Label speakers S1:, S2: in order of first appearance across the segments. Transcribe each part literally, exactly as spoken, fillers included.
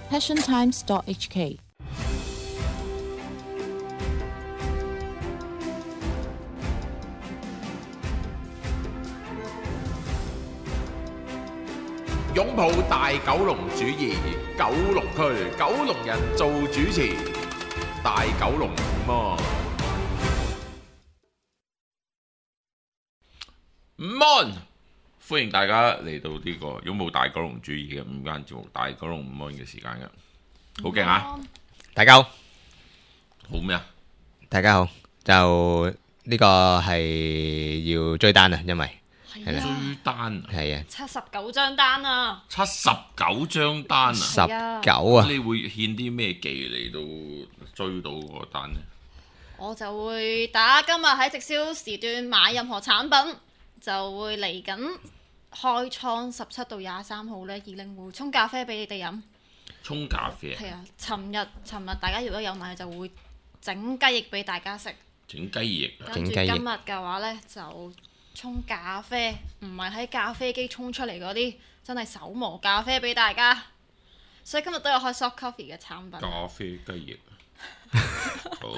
S1: passion times dot h k。
S2: 擁抱大九龍主義，九龍區九龍人做主持，大九龍午安。午安，歡迎大家嚟到呢個擁抱大九龍主義嘅午間節目，大九龍午安嘅時間嘅，好勁啊！
S3: 大家好，
S2: 好咩啊？
S3: 大家好，就呢個係要追單啊，因為
S2: 係啦，追單
S3: 係啊，
S4: 七十九張單啊，
S2: 七十九張單啊，
S3: 十九啊，
S2: 你會獻啲咩技嚟到追到嗰個單呢？
S4: 我就會打今日喺直銷時段買任何產品，就會嚟緊開倉十七到廿三號呢，二零會沖咖啡俾你哋飲。
S2: 沖咖啡
S4: 係啊，尋日尋日大家如果有買就會整雞翼俾大家食。
S2: 整雞翼啊！
S4: 跟住今日嘅話呢，就沖咖啡，唔係喺咖啡機沖出嚟嗰啲，真係手磨咖啡俾大家。所以今日都有開 soft coffee 嘅產品。
S2: 咖啡雞翼好，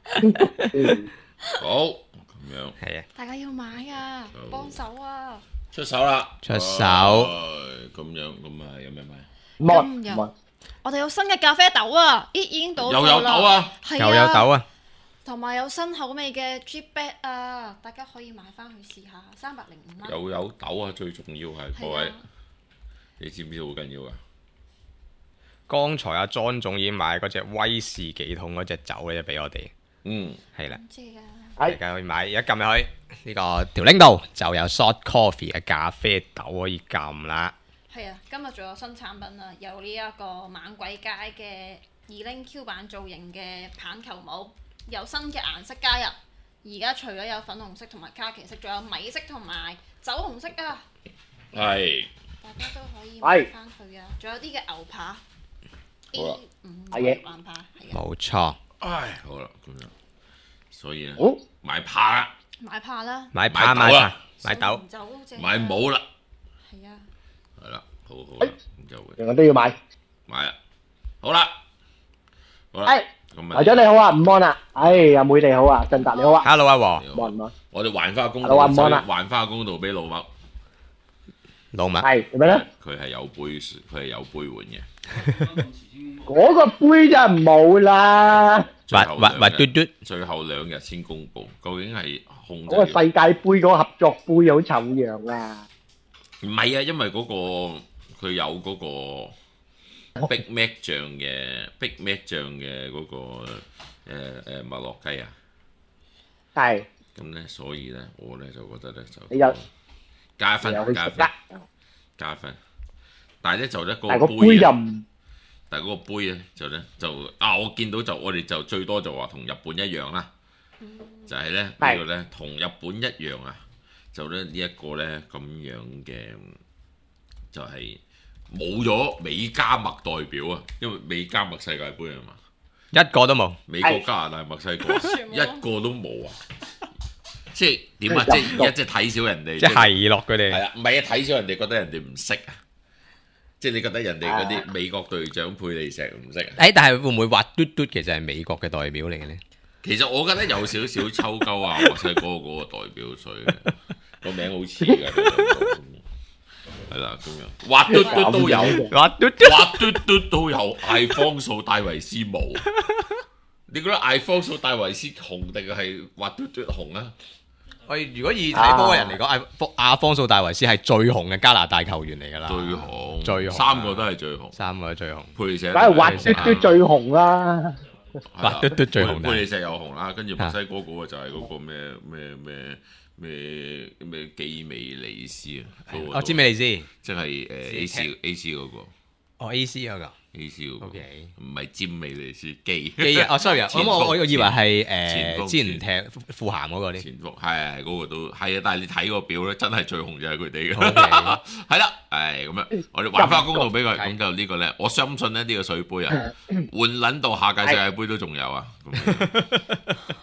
S2: 好咁樣。
S3: 係啊，
S4: 大家要買啊，幫手啊！
S2: 出手啦！
S3: 出手。
S2: 咁樣咁啊，有咩買？
S4: 今日我哋有新嘅咖啡豆啊！咦，已經到
S2: 又有豆啊！
S4: 係
S3: 又有豆啊！
S4: 同埋有新口味嘅 Drip Bag 啊，大家可以買翻去試下，三百零五蚊。
S2: 又有豆啊！最重要係各位，你知唔知好緊要噶？
S3: 剛才阿莊總已經買嗰隻威士忌桶嗰隻酒咧，俾我哋。
S2: 嗯，
S3: 係啦，
S4: 大
S3: 家可以買，而家撳入去呢個條 link 度就有 short coffee 嘅咖啡豆可以撳啦。
S4: 係啊，今日仲有新產品啊，有呢一個猛鬼街嘅二零 Q 版造型嘅棒球帽，有新嘅顏色加入。而家除咗有粉紅色同埋卡其色，仲有米色同埋酒紅色啊。
S2: 係。
S4: 大家都可以買翻去啊！仲有啲嘅牛扒。
S2: 好啦，
S4: 係嘅，硬扒係
S3: 冇錯。
S2: 唉，好啦，咁樣，所以咧，
S5: 好
S2: 買扒啦，
S4: 買扒啦，
S3: 買扒買扒買豆，
S2: 買帽啦，
S4: 係啊，
S2: 係啦，好好啦，咁就會
S5: 我都要買，
S2: 買啦，好啦，好啦，咁啊，
S5: 台長你好啊，午安啊，哎阿妹你好啊，振達你好啊
S3: ，Hello 阿和，
S5: 午安午安，
S2: 我哋還翻個公道，
S5: Hello，午安啊
S2: 還翻個公道俾老麥，
S3: 老麥
S5: 係點樣咧？
S2: 佢係有杯，佢係有杯換嘅。
S5: 嗰個杯就冇啦，
S2: 最
S3: 滑滑滑嘟嘟，
S2: 最後兩日先公佈，究竟係控制
S5: 嗰個世界盃嗰個合作杯好醜樣啊！
S2: 唔係啊，因為嗰個佢有嗰個 Big Mac 醬嘅 Big Mac 醬嘅嗰個誒誒麥樂雞啊，
S5: 係
S2: 咁咧，所以咧我咧就覺得咧就
S5: 你有
S2: 加分
S5: 有去
S2: 加分
S5: 食啦，
S2: 加分，但係咧就咧
S5: 但係個
S2: 嗰個杯啊，
S5: 杯就唔
S2: 但係嗰個杯咧就咧就啊，我見到就我哋就最多就話同日本一樣啦，就係咧呢個咧同日本一樣啊，就咧呢一個咧咁樣嘅就係冇咗美加墨代表啊，因為美加墨世界盃啊嘛，
S3: 一個都冇，
S2: 美國、加拿大、墨西哥一個都冇啊！即係點啊？即係而家即係睇少人哋，
S3: 即係落佢哋。
S2: 係啊，唔係啊，睇少人哋覺得人哋唔識啊！即係你覺得人哋嗰啲美國隊長佩利石唔識啊？
S3: 誒，但係會唔會滑嘟嘟其實係美國嘅代表嚟嘅咧？
S2: 其實我覺得有少少抽鳩啊，墨西哥嗰個代表，所以個名好似㗎。係啦，咁樣滑嘟嘟都有，
S3: 滑嘟嘟
S2: 滑嘟嘟都有，艾方素戴維斯冇。你覺得艾方素戴維斯紅定係滑嘟嘟紅啊？
S3: 我如果以睇波嘅人嚟講，阿方阿方素戴維斯係最紅嘅加拿大球員嚟㗎啦，
S2: 最紅，
S3: 最紅，
S2: 三個都係最紅，
S3: 三個都最紅。
S2: 佩利石
S5: 梗係滑嘟嘟最紅啦，
S3: 滑嘟嘟最紅。
S2: 佩利石又紅啦，跟住墨西哥嗰個就係嗰個咩咩咩咩咩基美利斯啊，
S3: 我知咩意思？
S2: 即係誒 A C A C 嗰個。
S3: 哦 A C 嗰個。
S2: A C 嗰個
S3: OK
S2: 唔係詹美利斯基
S3: 基啊！哦，sorry 啊，咁我我以為係
S2: 前鋒
S3: 誒之前踢富咸嗰個啲
S2: 前鋒，係係嗰個都係啊！但係你睇個表咧，真係最紅就係佢哋嘅。
S3: OK
S2: 係啦，誒咁樣，我哋還翻個公道俾佢，咁就呢個咧，我相信咧呢個水杯啊，換撚到下屆世界盃都仲有啊！咁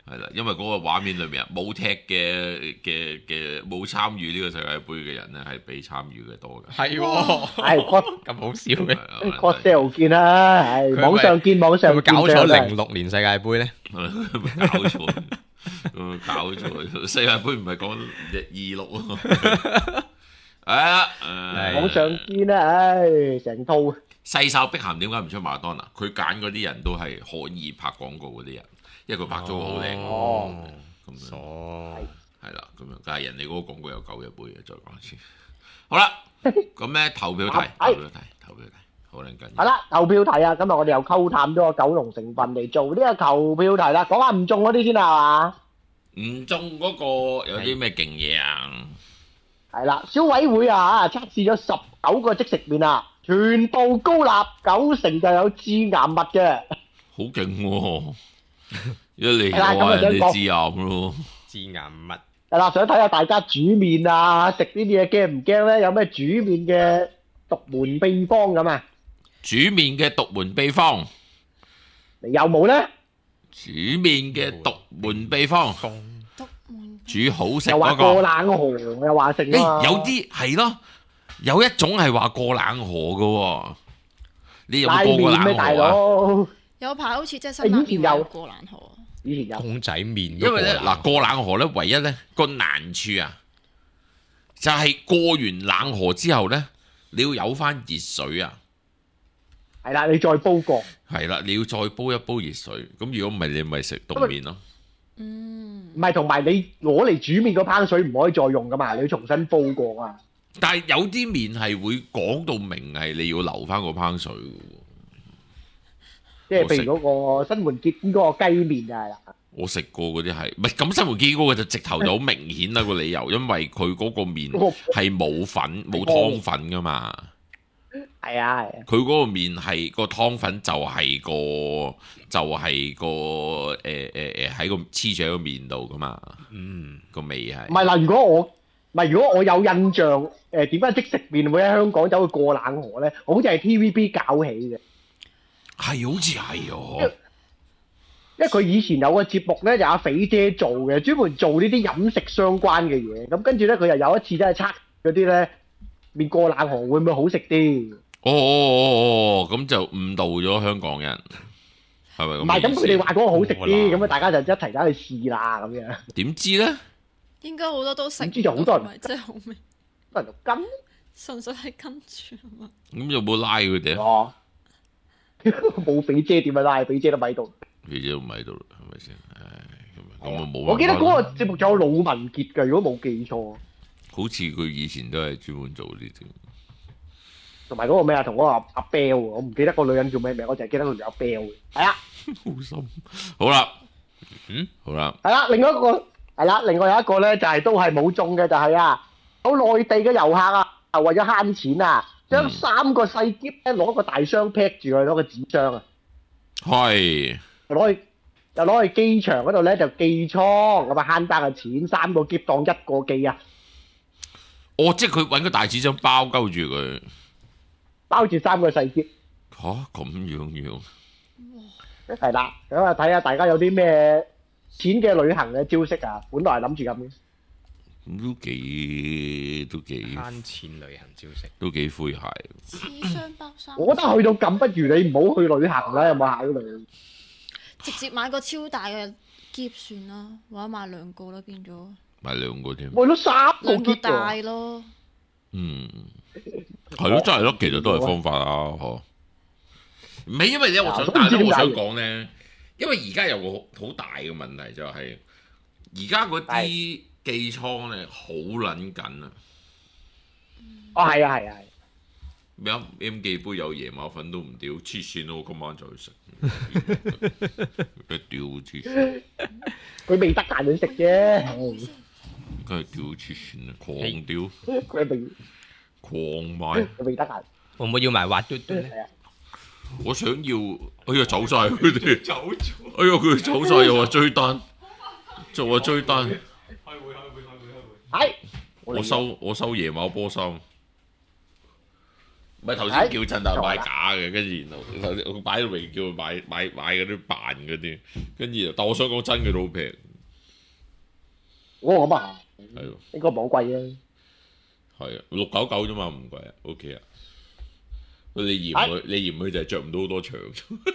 S2: 係啦，因為嗰個畫面裏面啊，冇踢嘅嘅嘅冇參與呢個世界盃嘅人咧，係比參與嘅多嘅。
S3: 係喎，
S5: 係國
S3: 咁好笑嘅。
S5: 國際見啦，係網上見網上見。
S3: 佢搞錯零六年世界盃咧？
S2: 搞錯，搞錯！世界盃唔係講二六啊。係啊，
S5: 網上見啦，唉，成套。
S2: 細哨碧咸點解唔出馬當娜？佢揀嗰啲人都係可以拍廣告嗰啲人，因為佢拍咗個好靚。
S3: 哦，
S2: 咁樣
S3: 哦，
S2: 係啦，咁樣，但係人哋嗰個廣告有九一杯嘅，再講一次。好啦，咁咧投票題，投票題，投票題，好撚緊要。
S5: 係啦，投票題啊！今日我哋又溝探咗個九龍成分嚟做呢個投票題啦。講下唔中嗰啲先啦，係嘛？
S2: 唔中嗰個有啲咩勁嘢啊？
S5: 係啦，消委會啊測試咗十九個即食麵啊，全部高鈉，九成就有致癌物嘅。
S2: 好勁喎！一嚟就話人哋致癌咯，
S3: 致癌物。
S5: 係啦，想睇下大家煮麵啊，食呢啲嘢驚唔驚咧？有咩煮麵嘅獨門秘方咁啊？
S2: 煮麵嘅獨門秘方，
S5: 你有冇咧？
S2: 煮麵嘅獨門秘方，
S4: 獨門
S2: 煮好食
S5: 又話
S2: 嗰個。
S5: 過冷河，又話食啊嘛。
S2: 誒，有啲係咯，有一種係話過冷河嘅喎。你有
S5: 拉
S2: 冇過過
S5: 麵咩大
S2: 冷河啊？
S4: 哦
S5: 佬？
S4: 有排好似即係新拉麵有過冷河。
S5: 以前有。
S3: 公仔麵，
S2: 因為咧嗱，過冷河咧，唯一咧個難處啊，就係過完冷河之後咧，你要有翻熱水啊。
S5: 係啦，你再煲過。
S2: 係啦，你要再煲一煲熱水。咁如果唔係，你咪食凍麵咯。
S4: 嗯。
S5: 唔係，同埋你攞嚟煮麵嗰烹水唔可以再用噶嘛，你要重新煲過啊。
S2: 但係有啲麵係會講到明係你要留翻個烹水嘅喎。
S5: 即係譬如嗰個新垣結衣嗰個雞麵就係啦。
S2: 我食過嗰啲係，唔係咁新垣結衣嗰個就直頭就好明顯啦個理由，因為佢嗰個麵係冇粉冇湯粉噶嘛。
S5: 係啊係啊。
S2: 佢嗰個麵係個湯粉就係個就係個誒誒誒喺個黐住喺個麵度噶嘛。嗯，個味係。
S5: 唔係嗱，如果我唔係如果我有印象誒點解即食麵會喺香港走去過冷河咧？好似係 T V B 搞起嘅。
S2: 係好似係哦。
S5: 因為佢以前有個節目咧，就阿肥姐做嘅，專門做呢啲飲食相關嘅嘢。咁跟住咧，佢又有一次真係測嗰啲咧麵過冷河會唔會好食啲？
S2: 哦哦哦哦，咁就誤導咗香港人，係咪咁？
S5: 唔係，咁佢哋話嗰個好食啲，咁啊大家就一齊走去試啦咁樣。
S2: 點知咧？
S4: 應該好多都食，
S5: 點知就好多人，
S4: 真係好味。
S5: 多人就跟，
S4: 純粹係跟住啊嘛。
S2: 咁有冇拉佢哋啊？
S5: 哦，冇肥姐點樣拉？肥姐都咪喺度。
S2: 肥姐都唔喺度啦，係咪先？唉，咁咁啊冇。
S5: 我記得嗰個節目仲有魯文傑㗎，如果冇記錯。
S2: 好似佢以前都係專門做呢啲。
S5: 同埋嗰個咩啊？同嗰個阿阿 Bell，我唔記得個女人叫咩名，我淨係記得佢有 Bell 嘅。係啊，
S2: 好心。好啦，嗯，好啦。
S5: 係啦，另外一個係啦，另外有一個咧就係都係冇中嘅，就係啊，有內地嘅遊客啊，啊為咗慳錢啊，將三個細篋咧攞個大箱劈住佢，攞個紙箱啊。
S2: 係。
S5: 攞去又攞去機場嗰度咧就寄倉，咁啊慳翻個錢，三個篋當一個寄啊！
S2: 哦，即係佢揾個大紙箱包鳩住佢，
S5: 包住三個細篋。
S2: 吓咁樣樣？
S5: 係啦，咁啊睇下大家有啲咩錢嘅旅行嘅招式啊！本來係諗住咁嘅。
S2: 都幾都幾
S3: 慳錢旅行招式，
S2: 都幾詼諧。
S4: 紙箱包衫。
S5: 我覺得去到咁，不如你唔好去旅行啦，有冇考慮？
S4: 直接買個超大嘅篋算啦，或者買兩個啦，變咗。
S2: 買兩個添。
S5: 喂，都三個
S4: 兩個
S5: 篋
S4: 大
S5: 喎。
S4: 咯。
S2: 嗯，係咯，真係咯，其實都係方法啊，嗬。唔係因為咧，我想但係咧，我想講咧，因為而家有個好好大嘅問題就係，而家嗰啲寄倉咧好撚緊啊。
S5: 哦，係啊，係啊，係。
S2: 咩啊 ？M 記杯有椰馬粉都唔屌，黐線咯！我今晚就去食，佢屌黐線。
S5: 佢未得閒去食啫。
S2: 梗係屌黐線啊！狂屌。
S5: 佢未
S2: 狂買。
S5: 佢未得閒。
S3: 會唔會要埋滑嘟嘟咧？
S2: 我想要，哎呀走晒佢哋。走咗。哎呀佢哋走晒又話追單，就話追單。開會開會開會開會。係。我收我收椰馬波衫。 唔係頭先叫陳達買假嘅，跟住然後我擺到明叫佢買買買嗰啲扮嗰啲，跟住但我想講真嘅都好平。
S5: 我咁啊，
S2: 係喎，
S5: 應該冇貴啊。
S2: 係啊，六九九啫嘛，唔貴啊 ，OK 啊。你嫌佢，你嫌佢就係着唔到好多場。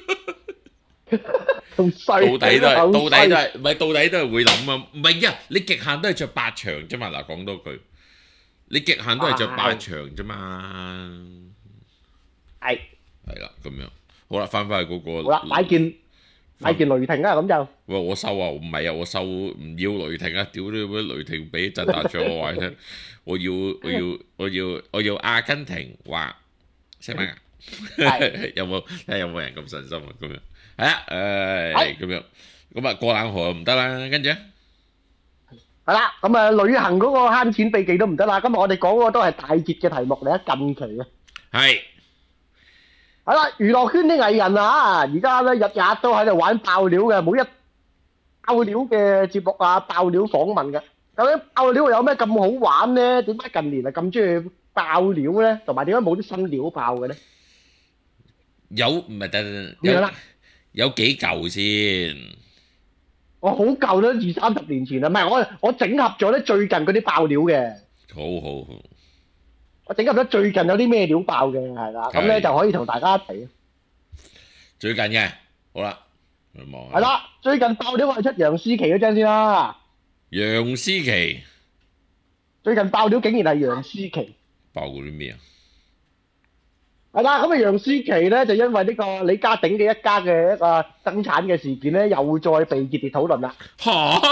S5: 咁衰，
S2: 到底都係，
S5: 好
S2: 到底
S5: 衰
S2: 都係，唔係到底都係會諗啊？唔係啊，你極限都係着八場啫嘛。嗱，講多句，你極限都係着八場啫嘛。
S5: 係
S2: 係啦，咁樣好啦，翻返去嗰個。
S5: 好啦，買件買件雷霆啊，咁就。
S2: 喂，我收啊，唔係啊，我收唔要雷霆啊！屌你咩雷霆俾震達咗我話你聽，我要我要我要我要阿根廷話西班牙。有冇睇下有冇人咁神心啊？咁樣係啊，誒咁樣咁啊過冷河又唔得啦，跟住咧
S5: 係啦，咁啊旅行嗰個慳錢秘技都唔得啦。今日我哋講嗰個都係大熱嘅題目嚟啊，近期啊，
S2: 係
S5: 係啦，娛樂圈啲藝人啊，而家咧日日都喺度玩爆料嘅，每一爆料嘅節目啊，爆料訪問嘅。究竟爆料有咩咁好玩咧？點解近年係咁中意爆料咧？同埋點解冇啲新料爆嘅咧？
S2: 有唔係得
S5: 點樣啦？
S2: 有幾嚿先？
S5: 我好舊啦，二三十年前啦，唔係我我整合咗咧最近嗰啲爆料嘅。
S2: 好好好，
S5: 我整合咗最近有啲咩料爆嘅，係啦，咁咧就可以同大家一齊。
S2: 最近嘅，好啦，去望下。
S5: 係啦，最近爆料我係出楊思琦嗰張先啦。
S2: 楊思琦
S5: 最近爆料竟然係楊思琦。
S2: 爆過啲咩啊？
S5: 係啦，咁啊楊思琦咧就因為呢個李家鼎嘅一家嘅一個生產嘅事件咧，又再被熱烈討論啦。
S2: 嚇！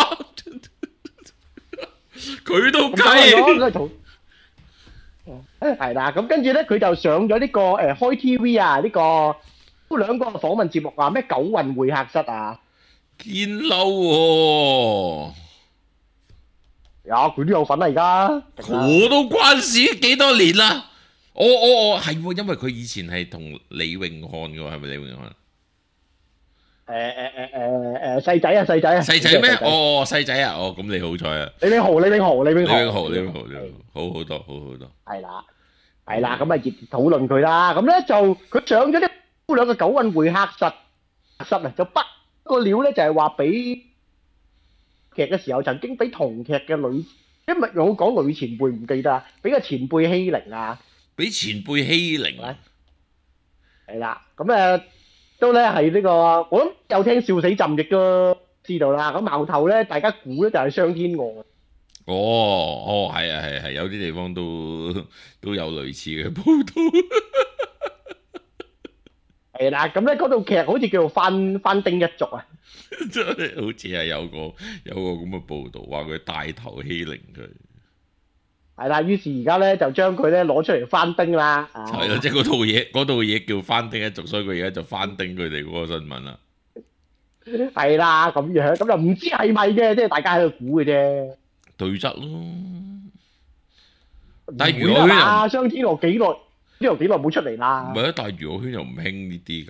S2: 佢都
S5: 咁講咗佢同係啦，咁跟住咧佢就上咗呢個誒開 T V 啊，呢個兩個訪問節目啊，咩九運會客室啊，
S2: 堅嬲喎！
S5: 有佢都有份啊，而家
S2: 我都關事幾多年啦。我我我係喎，因為佢以前係同李永漢嘅喎，係咪李永漢？
S5: 誒誒誒誒誒細仔啊細仔啊
S2: 細仔咩？哦細仔啊！哦咁你好彩啊！
S5: 李永豪李永豪李永
S2: 李永豪李永豪李永豪好好多好好多。
S5: 係啦係啦，咁啊熱烈討論佢啦。咁咧就佢上咗啲兩個九運會客室室啊，就不個料咧就係話俾劇嘅時候曾經俾同劇嘅女，因為我講女前輩唔記得啊，俾個前輩欺凌啊。
S2: 俾前輩欺凌啊！
S5: 係啦，咁誒都咧係呢個，我諗有聽笑死朕亦都知道啦。咁矛頭咧，大家估咧就係雙天鵝。
S2: 哦哦，係啊係係，有啲地方都都有類似嘅報導。
S5: 係啦，咁咧嗰套劇好似叫做翻翻丁一族啊，
S2: 真係好似係有個有個咁嘅報導，話佢帶頭欺凌佢。
S5: 係啦，於是而家咧就將佢咧攞出嚟翻丁啦。
S2: 係啦，即係嗰套嘢，嗰套嘢叫翻丁一族，所以佢而家就翻丁佢哋嗰個新聞啦。
S5: 係啦，咁樣咁就唔知係咪嘅，即係大家喺度估嘅啫。
S2: 對質咯。但係
S5: 娛樂圈啊，雙天鵝幾耐？呢度幾耐冇出嚟啦？
S2: 唔係啊，但係娛樂圈又唔興呢啲㗎。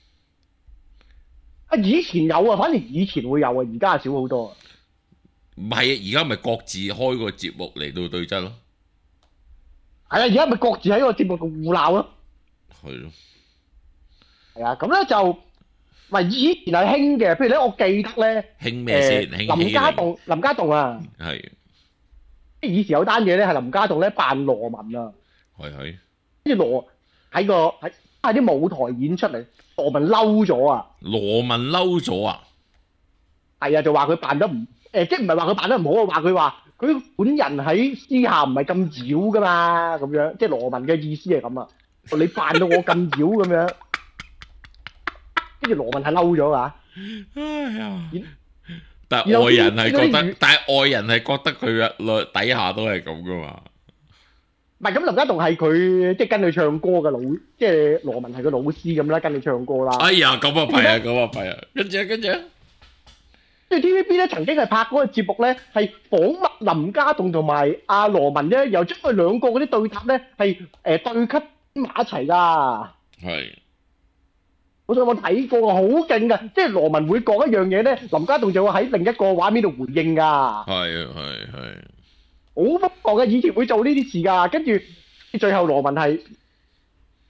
S5: 啊，以前有啊，反正以前會有啊，而家少好多啊。
S2: 唔係啊，而家咪各自開個節目嚟到對質咯。
S5: 係啊，而家咪各自喺個節目度互鬧咯。
S2: 係咯。
S5: 係啊，咁咧就唔係以前係興嘅，譬如咧，我記得咧，
S2: 興咩先？興
S5: 林家棟，林家棟啊，
S2: 係。
S5: 以前有單嘢咧，係林家棟咧扮羅文啊，
S2: 係係。
S5: 跟住羅喺個喺喺啲舞台演出嚟，羅文嬲咗啊！
S2: 羅文嬲咗啊！
S5: 係啊，就話佢扮得唔誒，即係唔係話佢扮得唔好啊？話佢話佢本人喺私下唔係咁妖噶嘛，咁樣即係羅文嘅意思係咁啊！你扮到我咁妖咁樣，跟住羅文係嬲咗啊！
S2: 哎呀！但係外人係覺得，但係外人係覺得佢嘅底下都係咁噶嘛。
S5: 唔係咁，林家棟係佢即係跟佢唱歌嘅老，即係羅文係個老師咁啦，跟佢唱歌啦。
S2: 哎呀，咁啊弊啊，咁啊弊啊！跟住跟住，
S5: 即係 T V B 咧曾經係拍嗰個節目咧，係訪問林家棟同埋阿羅文咧，又將佢兩個嗰啲對答咧係誒對級埋一齊㗎。係。我想我睇過啊，好勁㗎！即係羅文會講一樣嘢咧，林家棟就會喺另一個畫面度回應㗎。係
S2: 啊，係係。
S5: 好瘋狂嘅，以前會做呢啲事㗎，跟住最後羅文係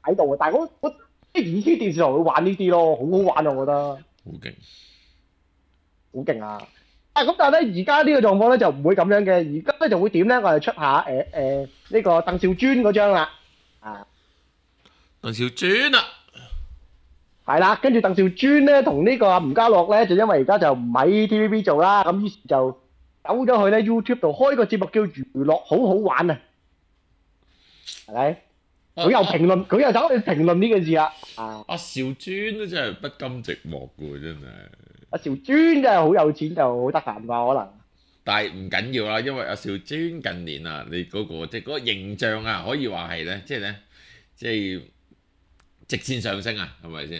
S5: 喺度嘅，但係我我即係以前電視台會玩呢啲咯，好好玩啊！我覺得
S2: 好勁，
S5: 好勁啊！啊咁，但係咧而家呢個狀況咧就唔會咁樣嘅，而家咧就會點咧？我哋出下誒誒呢個鄧兆尊嗰張啦，啊，
S2: 鄧兆尊啊，
S5: 係啦，跟住鄧兆尊咧同呢個吳家樂咧就因為而家就唔喺 T V B 做啦，咁於是就走咗去咧 YouTube 度開個節目叫娛樂好好玩啊，係咪？佢又評論，佢又走去評論呢件事啦。啊，
S2: 阿兆尊都真係不甘寂寞嘅喎，真係。
S5: 阿兆尊真係好有錢就好得閒啩，可能。
S2: 但係唔緊要啦，因為阿兆尊近年啊，你嗰、嗰個即係嗰個形象啊，可以話係咧，即係咧，即係直線上升啊，係咪先？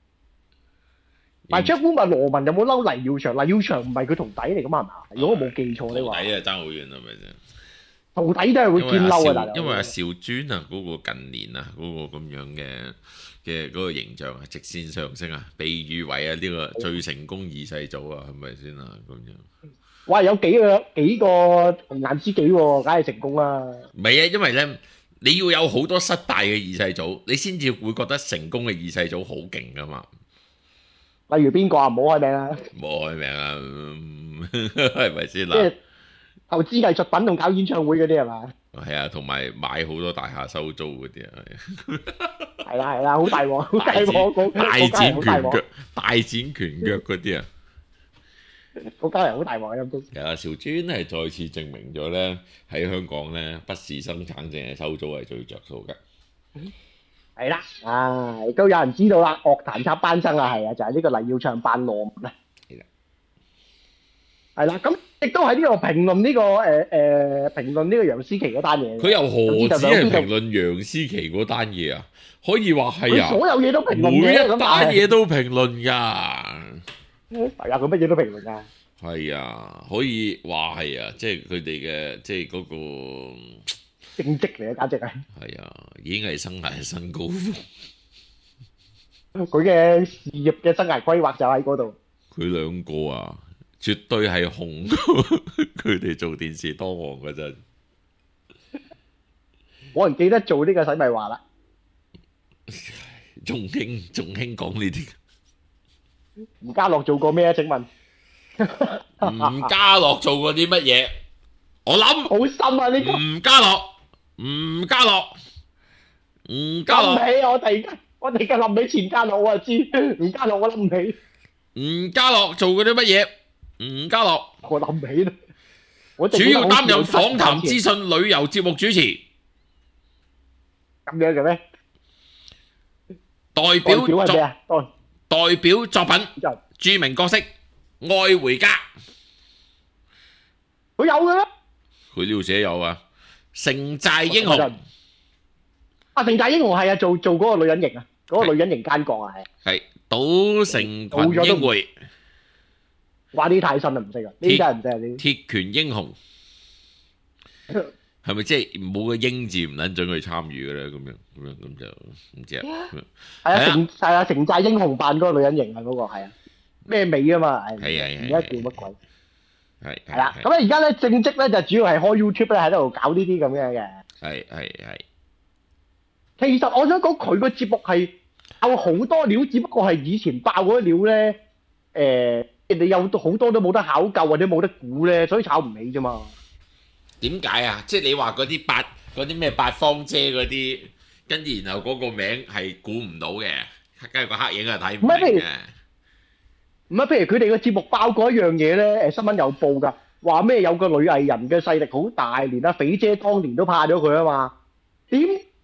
S5: 但係 Jack Wu 問羅文有冇嬲黎耀祥？黎耀祥唔係佢徒弟嚟噶嘛？係嘛？如果我冇記錯呢話。
S2: 徒弟啊，爭好遠係咪先？
S5: 徒弟都係會見嬲啊，大佬。
S2: 因為阿兆尊啊，嗰個近年啊，嗰、嗰個咁樣嘅嘅嗰個形象啊，直線上升啊，被譽為啊呢個最成功二世祖啊，係咪先啊？咁樣。
S5: 哇！有幾個幾個紅顏知己喎，梗係成功啦。
S2: 唔係啊，因為咧你要有好多失敗嘅二世祖，你先至會覺得成功嘅二世祖好勁噶嘛。
S5: 例如邊個啊？唔好開名啊！
S2: 唔好開名啊，係咪先啦？
S5: 即係投資藝術品同搞演唱會嗰啲係嘛？
S2: 係啊，同埋買好多大廈收租嗰啲啊，
S5: 係啦係啦，好大鑊，好大鑊，
S2: 大展拳腳，大展拳腳嗰啲啊，
S5: 嗰家人好大鑊啊！都
S2: 係啊，兆尊係再次證明咗咧，喺香港咧，不是生產淨係收租係最着數嘅。
S5: 係啦，啊，都有人知道啦，樂壇插班生啊，係啊，就係呢個黎耀祥扮羅文啊。
S2: 係啦，
S5: 係啦，咁亦都喺呢度評論呢個誒誒評論呢個楊思琦嗰單嘢。
S2: 佢又何止係評論楊思琦嗰單嘢啊？可以話係啊，
S5: 所有嘢都評論嘅，
S2: 每一單嘢都評論㗎。
S5: 係啊，佢乜嘢都評論㗎。
S2: 係啊，可以話係啊，即係佢哋嘅即係嗰個
S5: 正職嚟嘅，簡直係。
S2: 係啊，已經係生涯新高峰。
S5: 佢嘅事業嘅生涯規劃就喺嗰度。
S2: 佢兩個啊，絕對係紅佢哋做電視當王嗰陣。
S5: 冇人記得做呢個洗米華啦。
S2: 仲興仲興講呢啲。
S5: 吳家樂做過咩啊？請問？
S2: 吳家樂做過啲乜嘢？我諗
S5: 好深啊！呢個
S2: 吳家樂，吳家樂，吳家樂。
S5: 諗起我哋，我哋而家諗起錢家樂，我就知吳家樂我諗唔起。
S2: 吳家樂做過啲乜嘢？吳家樂，
S5: 我諗唔起啦。我
S2: 主要擔任訪談資訊旅遊節目主持。
S5: 咁樣嘅咩？
S2: 代表作
S5: 代
S2: 代表作品著名角色《愛回家》。
S5: 佢有嘅咩？
S2: 佢呢度寫有啊，《城寨英雄》。
S5: 啊，《城寨英雄》係啊，做做嗰個女人型啊，嗰個女人型奸角啊，係。
S2: 係賭城群英會。
S5: 哇！呢啲太新啦，唔識啊，呢啲真係唔識啊，呢啲。
S2: 鐵拳英雄係咪即係冇個英字唔撚準佢參與嘅咧？咁樣咁樣咁就唔知啊。
S5: 係啊，城係啊，城寨英雄扮嗰個女人型啊，嗰個係啊，咩美啊嘛，係
S2: 係係
S5: 而家叫乜鬼？
S2: 係
S5: 係啦，咁咧而家咧正職咧就主要係開 YouTube 咧喺度搞呢啲咁樣嘅。
S2: 係係係。
S5: 其實我想講佢個節目係有好多料，只不過係以前爆嗰啲料咧，誒人哋有好多都冇得考究或者冇得估咧，所以炒唔起啫嘛。
S2: 點解啊？即係你話嗰啲八嗰啲咩八方姐嗰啲，跟住然後嗰個名係估唔到嘅，跟住個黑影係睇唔明嘅。
S5: 唔係，譬如佢哋個節目爆過一樣嘢咧，誒新聞有報㗎，話咩有個女藝人嘅勢力好大，連阿肥姐當年都怕咗佢啊嘛。點？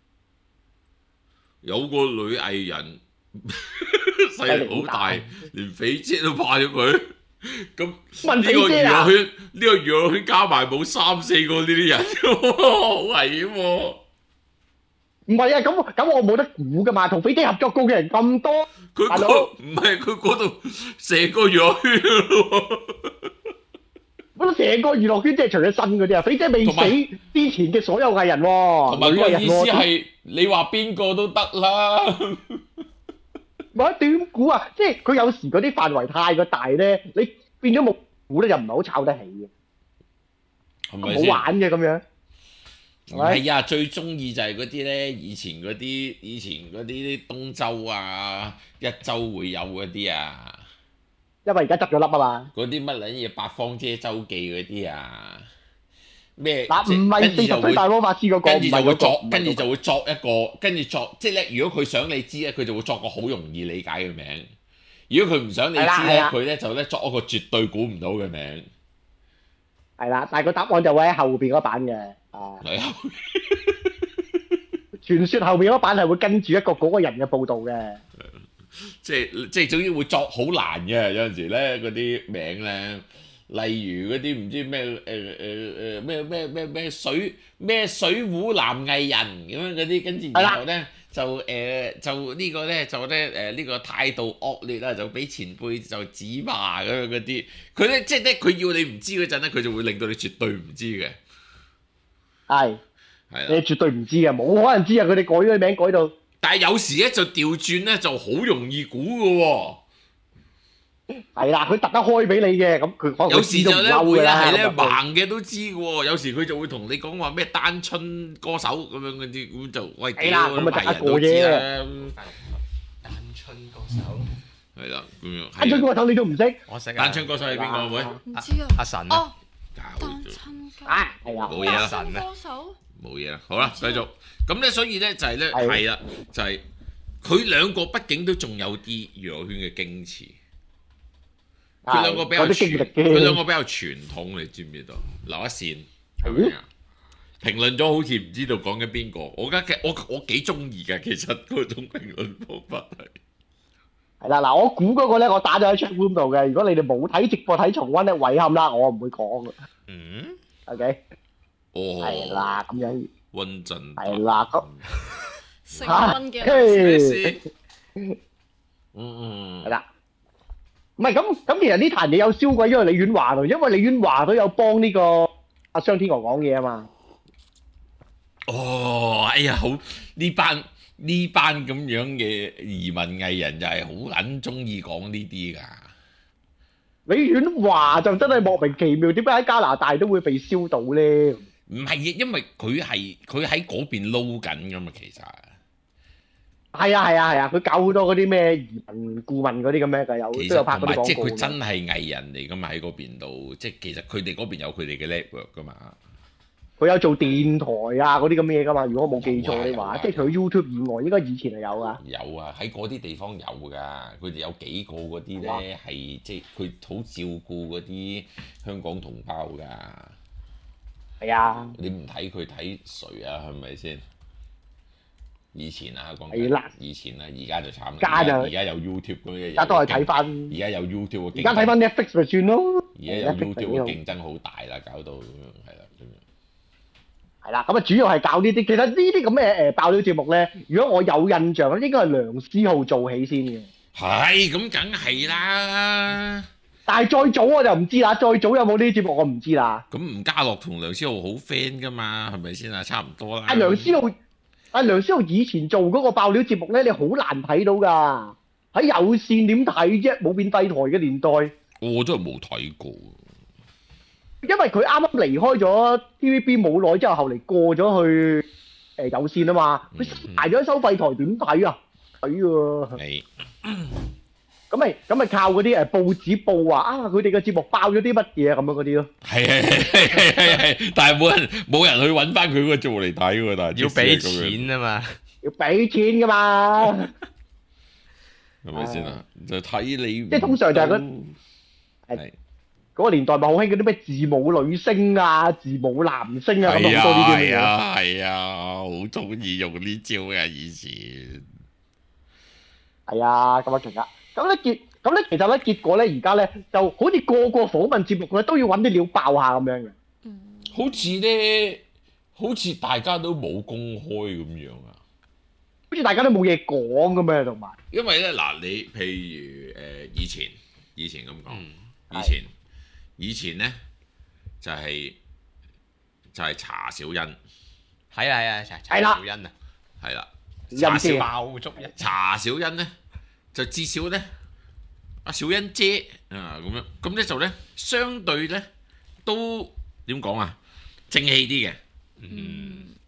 S2: 有個女藝人勢力好大，連肥姐都怕咗佢。咁呢個娛樂圈，呢個娛樂圈加埋冇三四個呢啲人，好危險喎！
S5: 唔係啊，咁咁我冇得估噶嘛，同肥姐合作過嘅人咁多，
S2: 佢嗰唔係佢嗰度成個娛樂圈咯。
S5: 我覺得成個娛樂圈即係除咗新嗰啲啊，肥姐未死之前嘅所有藝人喎，
S2: 同埋個意思係你話邊個都得啦。
S5: 唔係點估啊？即係佢有時嗰啲範圍太過大咧，你變咗冇估咧，又唔係好炒得起嘅，
S2: 係咪
S5: 好玩嘅咁樣。
S2: 唔係啊，最中意就係嗰啲咧，以前嗰啲以前嗰啲東周啊、一周會有嗰啲啊，
S5: 因為而家執咗笠啊嘛。
S2: 嗰啲乜撚嘢八方遮周記嗰啲啊，咩？
S5: 嗱，唔係四十歲大魔法師嗰個，
S2: 跟住就會作，
S5: 唔係嗰個
S2: 跟住就會作一個，跟住作，即係咧，如果佢想你知咧，佢就會作個好容易理解嘅名；如果佢唔想你知咧，佢咧就咧作一個絕對估唔到嘅名。
S5: 係啦，但係個答案就會喺後邊嗰版嘅。啊，傳說後邊嗰版係會跟住一個嗰個人嘅報導嘅。
S2: 即係即係總之會作好難嘅，有陣時咧嗰啲名咧，例如嗰啲唔知咩誒誒誒咩咩咩咩水咩水壺男藝人咁樣嗰啲，跟住然後咧就誒、呃、就呢個咧就咧誒呢個態度惡劣啦，就俾前輩就指罵咁樣嗰啲，佢咧即係咧佢要你唔知嗰陣咧，佢就會令到你絕對唔知嘅。係係啦，
S5: 你絕對唔知嘅，冇可能知啊！佢哋改咗名改到。
S2: 但係有時咧就調轉咧就好容易估嘅喎。
S5: 係啦，佢特登開俾你嘅，咁佢可能
S2: 有時就咧會咧係咧
S5: 咁
S2: 盲嘅都知嘅喎。有時佢就會同你講話咩單春歌手咁樣嗰啲，咁就喂
S5: 係啦，咁咪得一個啫。
S3: 單春歌手
S2: 係啦，咁樣。
S5: 單春歌手你都唔識？
S3: 我識啊。
S2: 單春歌手係邊個？喂，
S4: 唔知啊。
S3: 阿神啊。
S4: 哦，單親歌。
S5: 啊，係啊。
S2: 冇嘢啦。
S3: 神啊。
S4: 歌手。
S2: 冇嘢啦，好啦，繼續。咁咧，所以咧就係咧係啦，就係佢兩個畢竟都仲有啲娛樂圈嘅矜持。佢兩個比較傳，佢兩個比較傳統，你知唔知道？留一線係咪啊？評論咗好似唔知道講緊邊個，我而家我我幾中意㗎，其實嗰種評論方法係
S5: 係啦，嗱，我估嗰個咧，我打咗喺 chat room 度嘅。如果你哋冇睇直播睇重溫咧，遺憾啦，我唔會講嘅。
S2: 嗯
S5: ，OK，
S2: 哦，
S5: 係啦，咁樣
S2: 溫陣
S5: 係啦，咁
S4: 升溫嘅
S5: 嘿
S2: 嗯嗯，
S5: 係啦。唔係咁咁，其實呢壇嘢有燒鬼咗李婉華度，因為李婉華都有幫呢個阿商天娥講嘢啊嘛。
S2: 哦，哎呀，好呢班呢班咁樣嘅移民藝人就係好撚中意講呢啲㗎。
S5: 李婉華就真係莫名其妙，點解喺加拿大都會被燒到咧？
S2: 唔係嘅，因為佢係佢喺嗰邊撈緊㗎嘛，其實。
S5: 係啊係啊係啊，佢搞好多嗰啲咩移民顧問嗰啲咁嘅，有都有拍嗰啲廣告。
S2: 即係佢真係藝人嚟㗎嘛，喺嗰邊度，即係其實佢哋嗰邊有佢哋嘅 network 㗎嘛。佢
S5: 有做電台啊嗰啲咁嘅嘢㗎嘛，如果我冇記錯嘅話，即係佢 YouTube 以外，應該以前係有㗎。
S2: 有啊，喺嗰啲地方有㗎，佢哋有幾個嗰啲咧係即係佢好照顧嗰啲香港同胞㗎。
S5: 係啊。
S2: 你唔睇佢睇誰啊？係咪先？以前啊，講
S5: 緊
S2: 以前啊，而家就慘啦。
S5: 而家就
S2: 而家有 YouTube 嗰啲，
S5: 而家都係睇翻。
S2: 而家有 YouTube 嘅。
S5: 而家睇翻 Netflix 咪算咯。
S2: 而家有 YouTube 嘅競爭好大啦，搞到咁樣係啦，咁樣。
S5: 係啦，咁啊主要係搞呢啲。其實呢啲咁嘅誒爆料節目咧，如果我有印象咧，應該係梁思浩做起先嘅。
S2: 係，咁梗係啦。
S5: 但係再早我就唔知啦，再早有冇呢啲節目我唔知啦。
S2: 咁吳家樂同梁思浩好 friend 噶嘛，係咪先啊？差唔多啦。
S5: 阿梁思浩。阿梁思浩以前做嗰個爆料節目咧，你好難睇到㗎。喺有線點睇啫？冇免費台嘅年代，
S2: 我真係冇睇過。
S5: 因為佢啱啱離開咗 T V B 冇耐之後，後嚟過咗去誒有線啊嘛。佢排咗收費台點睇啊？睇喎。係。咁咪咁咪靠嗰啲誒報紙報話啊，佢哋嘅節目爆咗啲乜嘢咁樣嗰啲咯。
S2: 係係係係係係，但係冇人冇人去揾翻佢嗰個節目嚟睇喎，但係
S3: 要俾錢啊嘛，
S5: 要俾錢㗎嘛，
S2: 係咪先啊？就睇你。
S5: 即係通常就係嗰係嗰個年代咪好興嗰啲咩字母女星啊、字母男星啊咁好多呢啲嘢。係
S2: 啊係啊，好中意用呢招嘅以前。
S5: 係啊，咁啊其實。咁咧結咁咧，其實咧結果咧，而家咧就好似個個訪問節目咧都要揾啲料爆下咁樣嘅。
S2: 嗯，好似咧，好似大家都冇公開咁樣啊。
S5: 好似大家都冇嘢講咁樣，同埋。
S2: 因為咧嗱，你譬如誒、呃、以前，以前咁講、嗯，以前以前咧就係、是、就係、是、查小欣。
S3: 係啊係啊，查查小欣啊，
S2: 係啦，
S5: 查小
S3: 爆足一
S2: 查小欣咧。就至少咧，阿小欣姐啊咁樣，咁咧就咧相對咧都點講啊，正氣啲嘅，嗯，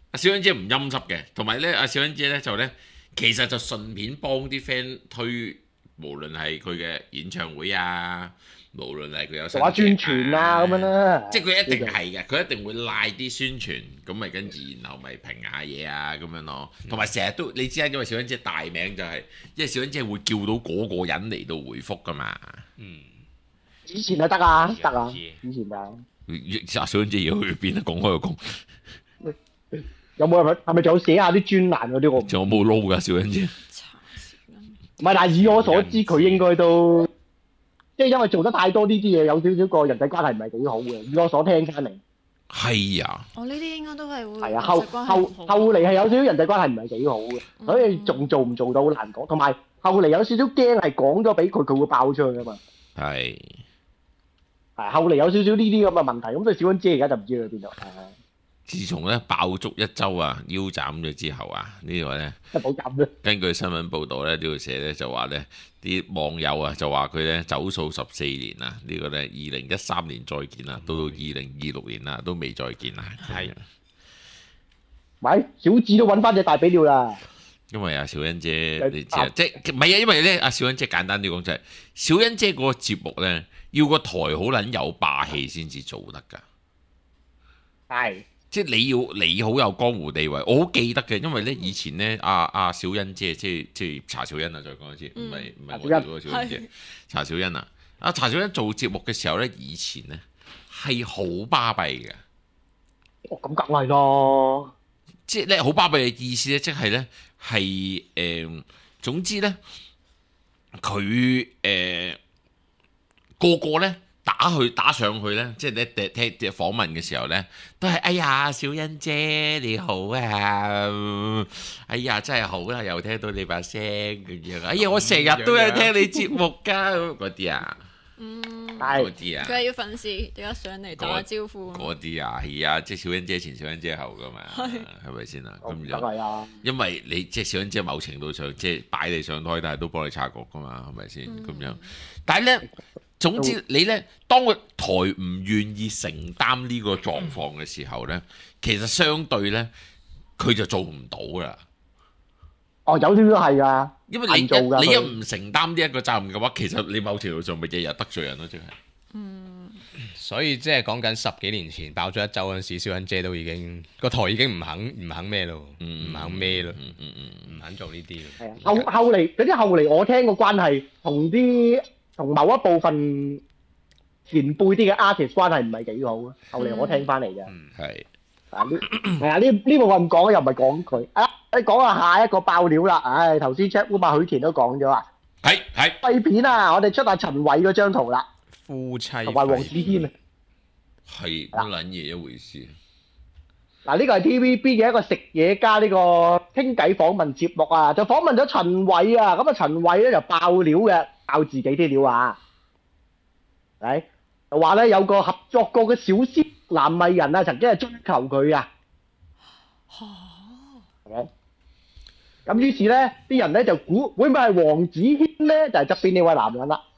S2: 阿小欣姐唔陰濕嘅，同埋咧阿小欣姐咧就咧其實就順便幫啲 friend 推，無論係佢嘅演唱會啊。無論係佢有
S5: 做下宣傳啊咁樣啦，
S2: 即係佢一定係嘅，佢一定會拉啲宣傳，咁咪跟住然後咪評下嘢啊咁樣咯。同埋成日都你知啊，因為小欣姐大名就係、是，因為小欣姐會叫到嗰個人嚟到回覆噶嘛。嗯，
S5: 以前就得啊，得啊，以前就。
S2: 阿小欣姐要去邊啊？講開又講，
S5: 有冇係咪係咪仲有寫下啲專欄嗰啲我？
S2: 仲有冇撈㗎小欣姐？
S5: 唔係，但係以我所知，佢應該都。即係因為做得太多呢啲嘢，有少少個人際關係唔係幾好嘅。以我所聽翻嚟，
S2: 係啊，
S4: 我呢啲應該都係會
S5: 係啊，後後後嚟係有少少人際關係唔係幾好嘅，嗯、所以仲做唔做到好難講。同埋後嚟有少少驚係講咗俾佢，佢會爆出去㗎嘛。係係後嚟有少少呢啲咁嘅問題，咁所以小欣姐而家就唔知去邊度。
S2: 自從咧爆足一周啊，腰斬咗之後啊，這個、呢個咧
S5: 冇斬啫。
S2: 根據新聞報導咧，呢度寫咧就話咧，啲網友啊就話佢咧走數十四年啊，這個、呢個咧二零一三年再見啦，到到二零二六年啦都未再見啊。係，
S5: 喂，小智都揾翻隻大髀料啦。
S2: 因為阿小欣姐你知啊，即係唔係啊？因為咧阿小欣姐簡單啲講就係，小欣姐嗰個節目咧要個台好撚有霸氣先至做得㗎。係。即係你要你好有江湖地位，我好記得嘅，因為咧以前咧阿阿小欣姐即係即係查小欣啊，再講一次，唔係唔係我哋嗰個小欣姐，查小欣啊，阿查小欣做節目嘅時候咧，以前咧係好巴閉嘅。
S5: 哦，咁梗係咯，
S2: 即係咧好巴閉嘅意思咧，即係咧係誒，總之咧佢誒個個咧。打去打上去咧，即係你聽聽訪問嘅時候咧，都係哎呀，小欣姐你好啊，哎呀真係好啦，又聽到你把聲咁樣，哎呀我成日都有聽你節目㗎嗰啲啊，嗯，嗰啲啊，
S4: 佢係要粉絲點解上嚟打下招呼？
S2: 嗰啲啊，係啊，即係小欣姐前小欣姐後㗎嘛，係咪先啊？咁樣，
S5: 係啊，因
S2: 為你即係小欣姐某程度上即係擺你上台，但係都幫你拆局㗎嘛，係咪先咁樣？但係咧。總之你咧，當個台唔願意承擔呢個狀況嘅時候咧，其實相對咧，佢就做唔到噶。
S5: 哦，有少少係噶，
S2: 因為你一你一唔承擔呢一個責任嘅話，其實你某程度上咪日日得罪人咯，即係。
S3: 嗯，所以即係講緊十幾年前爆咗一周嗰陣時，小欣姐都已經個台已經唔肯唔肯咩咯，唔、嗯、肯咩咯，唔、嗯嗯嗯、肯做呢啲。係啊，後後嚟
S5: 嗰啲後嚟我聽個關係同啲。同某一部分前輩啲嘅 artist 關係唔係幾好啊，後嚟我聽翻嚟嘅。
S2: 嗯，係。
S5: 啊呢係啊呢呢部我唔講，又唔係講佢。啊，你講下下一個爆料啦。唉，頭先 chat room 啊許田都講咗啊。
S2: 係係。
S5: 廢片啊，我哋出下陳偉嗰張圖啦。
S3: 夫妻。
S5: 同埋黃子軒啊。
S2: 係乜撚嘢一回事？
S5: 嗱，呢個係 T V B 嘅一個食嘢加呢個傾偈訪問節目啊，就訪問咗陳偉啊。咁啊，陳偉咧就爆料嘅。爆自己啲料啊！係就話咧有個合作過嘅小鮮男藝人啊，曾經係追求佢啊。嚇！係咁於是咧，啲人咧就估會唔會係黃子軒咧？就係側邊呢位男人啦。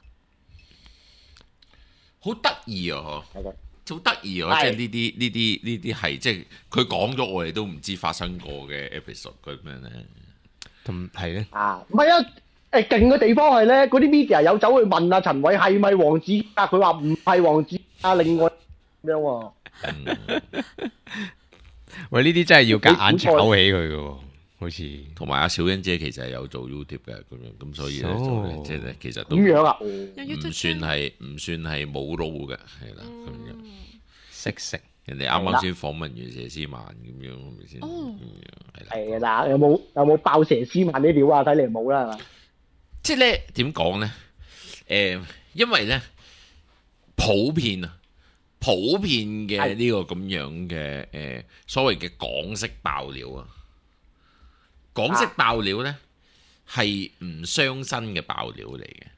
S2: 好得意啊！嗬，好得意啊！即係呢啲呢啲呢啲係即係佢講咗，我哋都唔知發生過嘅 episode 咁樣咧。
S3: 咁係咧？啊，
S5: 唔係啊！誒勁嘅地方係咧，嗰啲 media 有走去問阿陳偉係咪黃子啊？佢話唔係黃子啊，另外咁樣喎。
S3: 喂，呢啲真係要夾硬炒起佢嘅喎，好似。
S2: 同埋阿小欣姐其實係有做 YouTube 嘅咁樣，咁所以咧就即係咧其實都
S5: 點樣啊？
S2: 唔算係唔算係冇撈嘅，係啦咁樣。
S3: 識食
S2: 人哋啱啱先訪問完佘詩曼咁樣，係咪先？
S5: 哦，係啦。嗱，有冇有冇爆佘詩曼啲料啊？睇嚟冇啦，係嘛？
S2: 即係咧點講咧？誒、呃，因為咧普遍啊，普遍嘅呢個咁樣嘅誒、呃、所謂嘅港式爆料啊，港式爆料咧係唔傷身嘅爆料嚟嘅，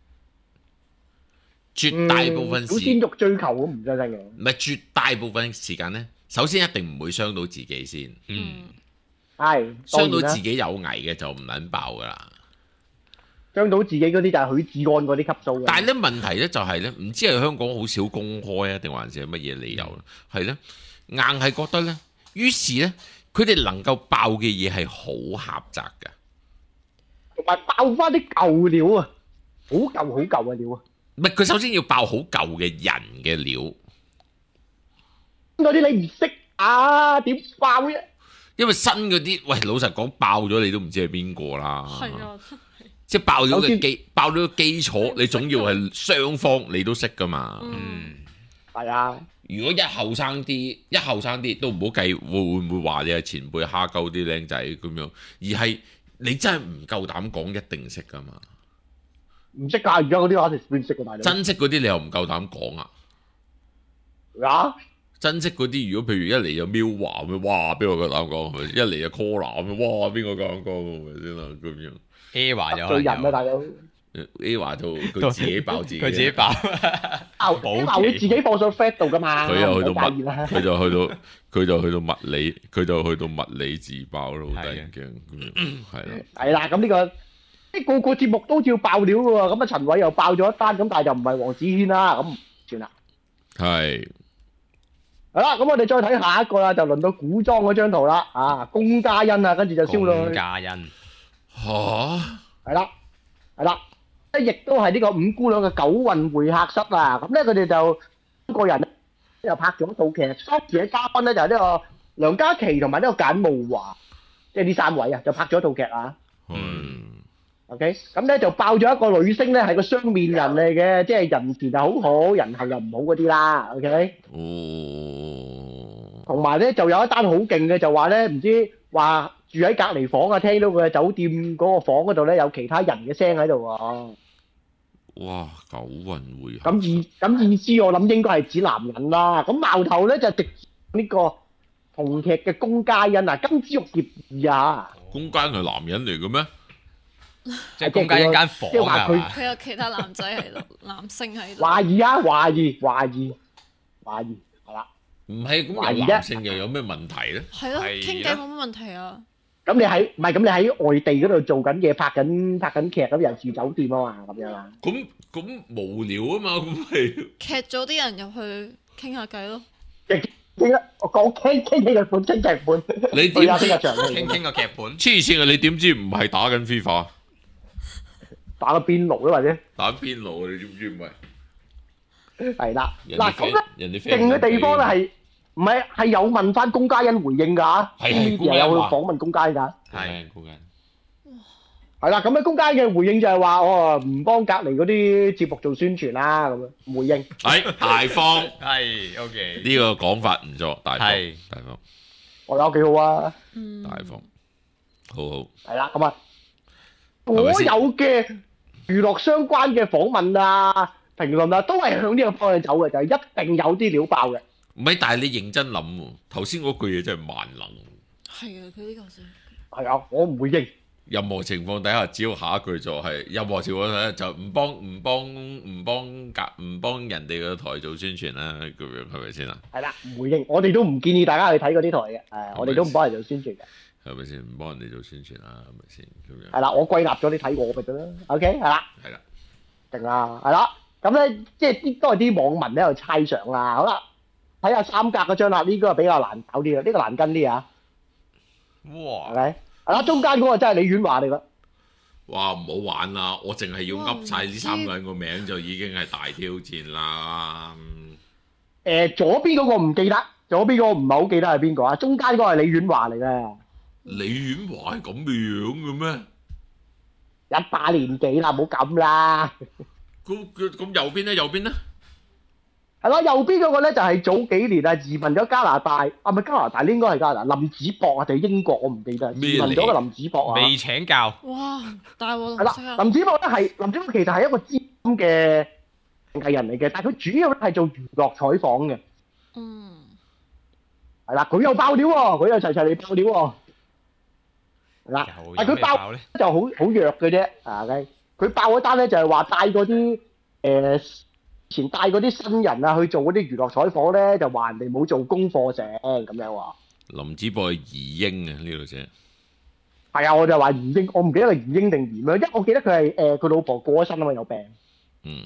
S2: 絕大部分時
S5: 小鮮肉追求咁唔傷身嘅，
S2: 唔係絕大部分時間咧，首先一定唔會傷到自己先，嗯，
S5: 係
S2: 傷到自己有危嘅就唔撚爆噶啦。
S5: 傷到自己嗰啲就係許志安嗰啲級數嘅。
S2: 但係咧問題咧就係咧，唔知係香港好少公開啊，定還是係乜嘢理由咧？係咧，硬係覺得咧，於是咧佢哋能夠爆嘅嘢係好狹窄㗎，
S5: 同埋爆翻啲舊料啊，好舊好舊嘅料啊！
S2: 唔係佢首先要爆好舊嘅人嘅料，
S5: 嗰啲你唔識啊，點爆啫？
S2: 因為新嗰啲，喂老實講爆咗你都唔知係邊個啦。
S4: 係啊，
S2: 即係爆咗嘅基，爆咗嘅基礎，你總要係雙方你都識噶嘛。
S3: 嗯，
S5: 係啊。
S2: 如果一後生啲，一後生啲都唔好計，會會唔會話你係前輩蝦鳩啲僆仔咁樣？而係你真係唔夠膽講一定識噶嘛？
S5: 唔識㗎，而家嗰啲話係邊識㗎大佬？
S2: 真識嗰啲你又唔夠膽講啊？
S5: 啊？
S2: 真識嗰啲，如果譬如一嚟就喵華咁樣，哇邊個夠膽講？係咪？一嚟就 Cola 咁樣，哇邊個夠膽講？係咪先啦？咁樣
S3: A 華有
S5: 最人啊大佬
S2: A 華就佢自己爆自己，
S3: 佢自己爆，
S5: 爆 A 華會自己放上 Fat 度㗎嘛？
S2: 佢又去到
S5: 唔好介意啦
S2: 物，佢就去到佢就去到物理，佢就去到物理自爆咯，好得人驚咁樣，係啦。
S5: 係啦，咁呢個即個個節目都照爆料嘅喎，咁啊陳偉又爆咗一單，咁但係就唔係黃子軒啦，咁算啦。
S2: 係。
S5: 好啦，咁我哋再睇下一個啦，就輪到古裝嗰張圖啦，啊，龔嘉欣啊，跟住就燒到
S3: 龔嘉欣
S2: 嚇，
S5: 係啦，係啦，即亦都係呢個五姑娘嘅九運會客室啊，咁咧佢哋就三個人又拍咗一套劇，當時嘅嘉賓咧就係呢個梁嘉琪同埋呢個簡慕華，即係呢三位啊，就拍咗一套劇啊。
S2: 嗯。
S5: OK，咁咧就爆咗一個女星咧係個雙面人嚟嘅，即係人前就好好，人後又唔好嗰啲啦。OK。
S2: 哦。
S5: 同埋咧就有一單好勁嘅，就話咧唔知話住喺隔離房啊，聽到佢嘅酒店嗰個房嗰度咧有其他人嘅聲喺度喎。
S2: 哇！九運會
S5: 咁意咁意思我諗應該係指男人啦。咁矛頭咧就直呢個同劇嘅龔嘉欣啊，金枝玉葉二啊。
S2: 龔嘉欣係男人嚟嘅咩？
S3: 即係龔嘉欣間房
S5: 即係話佢
S3: 啊！
S4: 佢有其他男仔喺度，男性喺度。
S5: 懷疑啊，懷疑，懷疑，懷疑，係啦。
S2: 唔係咁有男性又有咩問題咧？
S4: 係咯，
S3: 係
S4: 傾偈冇乜問題啊。
S5: 咁你喺唔係咁你喺外地嗰度做緊嘢，拍緊拍緊劇，咁又住酒店啊嘛，咁樣啊。
S2: 咁咁無聊啊嘛，咁係。
S4: 劇咗啲人入去傾下偈咯。
S5: 傾啦，我講傾傾起劇本，傾劇本。
S2: 你點知
S5: 去下邊個場
S3: 傾傾個劇本，
S2: 黐線啊！你點知唔係打緊 FIFA？
S5: 打個邊爐啦，或者
S2: 打邊爐啊！你知唔知唔係？
S5: 係啦。
S2: 人哋
S5: 嗱咁咧，
S2: 人哋
S5: 勁嘅地方咧係唔係係有問翻龔嘉欣回應㗎？
S2: 係係
S5: 邊有去訪問龔嘉欣㗎？
S2: 係龔嘉欣。
S5: 係啦，咁咧龔嘉欣嘅回應就係話：我唔幫隔離嗰啲節目做宣傳啦，咁樣回應。
S2: 係大方，
S3: 係 OK。
S2: 呢個講法唔錯，大方
S3: 係
S2: 大方
S5: 我有幾好啊！
S4: 嗯。
S2: 大方，好好。
S5: 係啦，咁啊，所
S2: 係咪先
S5: 有嘅娛樂相關嘅訪問啊、評論啊，都係向呢個方向走嘅，就係一定有啲料爆嘅。
S2: 唔係，但係你認真諗喎，頭先嗰句嘢真係萬能。
S4: 係啊，佢呢個先。
S5: 係啊，我唔會應。
S2: 任何情況底下，只要下一句就係任何情況底下就唔幫唔幫唔幫隔唔幫人哋個台做宣傳啦，咁樣係咪先啊？
S5: 係啦，唔回應。我哋都唔建議大家去睇嗰啲台嘅，誒，我哋都唔幫人做宣傳嘅。
S2: 係咪先？唔幫人哋做宣傳啦，係咪先？咁樣
S5: 係啦，我歸納咗你睇我咪得啦。OK，係啦，
S2: 係啦，
S5: 勁啊，係啦。咁咧，即係啲都係啲網民喺度猜想啦。好啦，睇下三格嗰張啦，呢個比較難搞啲啊，呢個難跟啲啊。
S3: 哇！
S5: 係咪？係啦，中間嗰個真係李婉華嚟㗎。
S2: 哇！唔好玩啦，我淨係要噏晒呢三個人個名就已經係大挑戰啦。
S5: 誒，左邊嗰個唔記得，左邊嗰個唔係好記得係邊個啊？中間嗰個係李婉華嚟嘅。
S2: 李婉華係咁嘅樣嘅咩？
S5: 一把年紀啦，唔好咁啦。
S2: 咁咁咁右邊咧？右邊咧？
S5: 係咯，右邊嗰個咧就係早幾年啊移民咗加拿大，啊唔係加拿大，應該係加拿大林子博啊定係英國，我唔記得。移民咗嘅林子博啊。
S3: 未請教。
S4: 哇！大鑊
S5: 係啦，林子博咧係林子博其實係一個資深嘅藝人嚟嘅，但係佢主要咧係做娛樂採訪嘅。
S4: 嗯。
S5: 係啦，佢又爆料喎，佢又齊齊嚟爆料喎。係啦，但係佢爆咧就好好弱嘅啫，啊嘅。佢爆嗰單咧就係話帶嗰啲誒。前帶嗰啲新人啊去做嗰啲娛樂採訪咧，就話人哋冇做功課成咁樣喎。
S2: 林子博係移英啊，呢度啫。
S5: 係啊，我就話移英，我唔記得係移英定移咩，因為我記得佢係誒佢老婆過咗身啊嘛，有病。
S2: 嗯。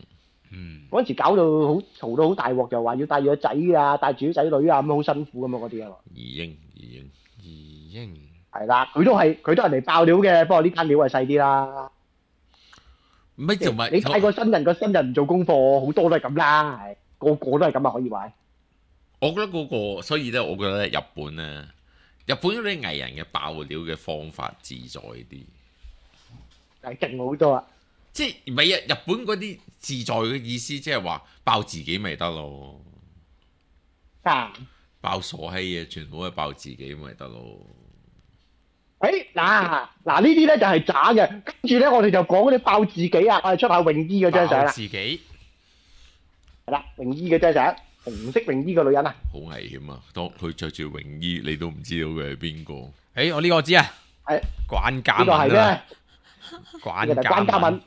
S3: 嗯，
S5: 嗰陣時搞到好嘈到好大鑊，就話要帶住個仔啊，帶住啲仔女啊，咁好辛苦咁嘛嗰啲啊嘛。
S2: 二英二英
S3: 二英
S5: 係啦，佢都係佢都係嚟爆料嘅，不過呢間料係細啲啦。
S2: 唔係就咪
S5: 你帶個新人個新人唔做功課，好多都係咁啦，係個個都係咁啊，可以話。
S2: 我覺得嗰個，所以咧，我覺得日本咧，日本嗰啲藝人嘅爆料嘅方法自在啲，
S5: 係勁好多啊！
S2: 即係唔係啊？日本嗰啲自在嘅意思，即係話爆自己咪得咯，
S5: 啊！
S2: 爆傻閪嘢，全部係爆自己咪得咯。
S5: 誒嗱嗱呢啲咧就係渣嘅，跟住咧我哋就講嗰啲爆自己啊！我哋出下泳衣嗰張相啦，
S3: 自己
S5: 係啦，泳衣嗰張相，紅色泳衣嘅女人啊，
S2: 好危險啊！當佢着住泳衣，你都唔知道佢係邊個。
S3: 誒，我呢個知啊，
S5: 係
S3: 關嘉
S5: 呢個係
S3: 敏啊，
S5: 咩？
S3: 關
S5: 呢個就係關嘉敏，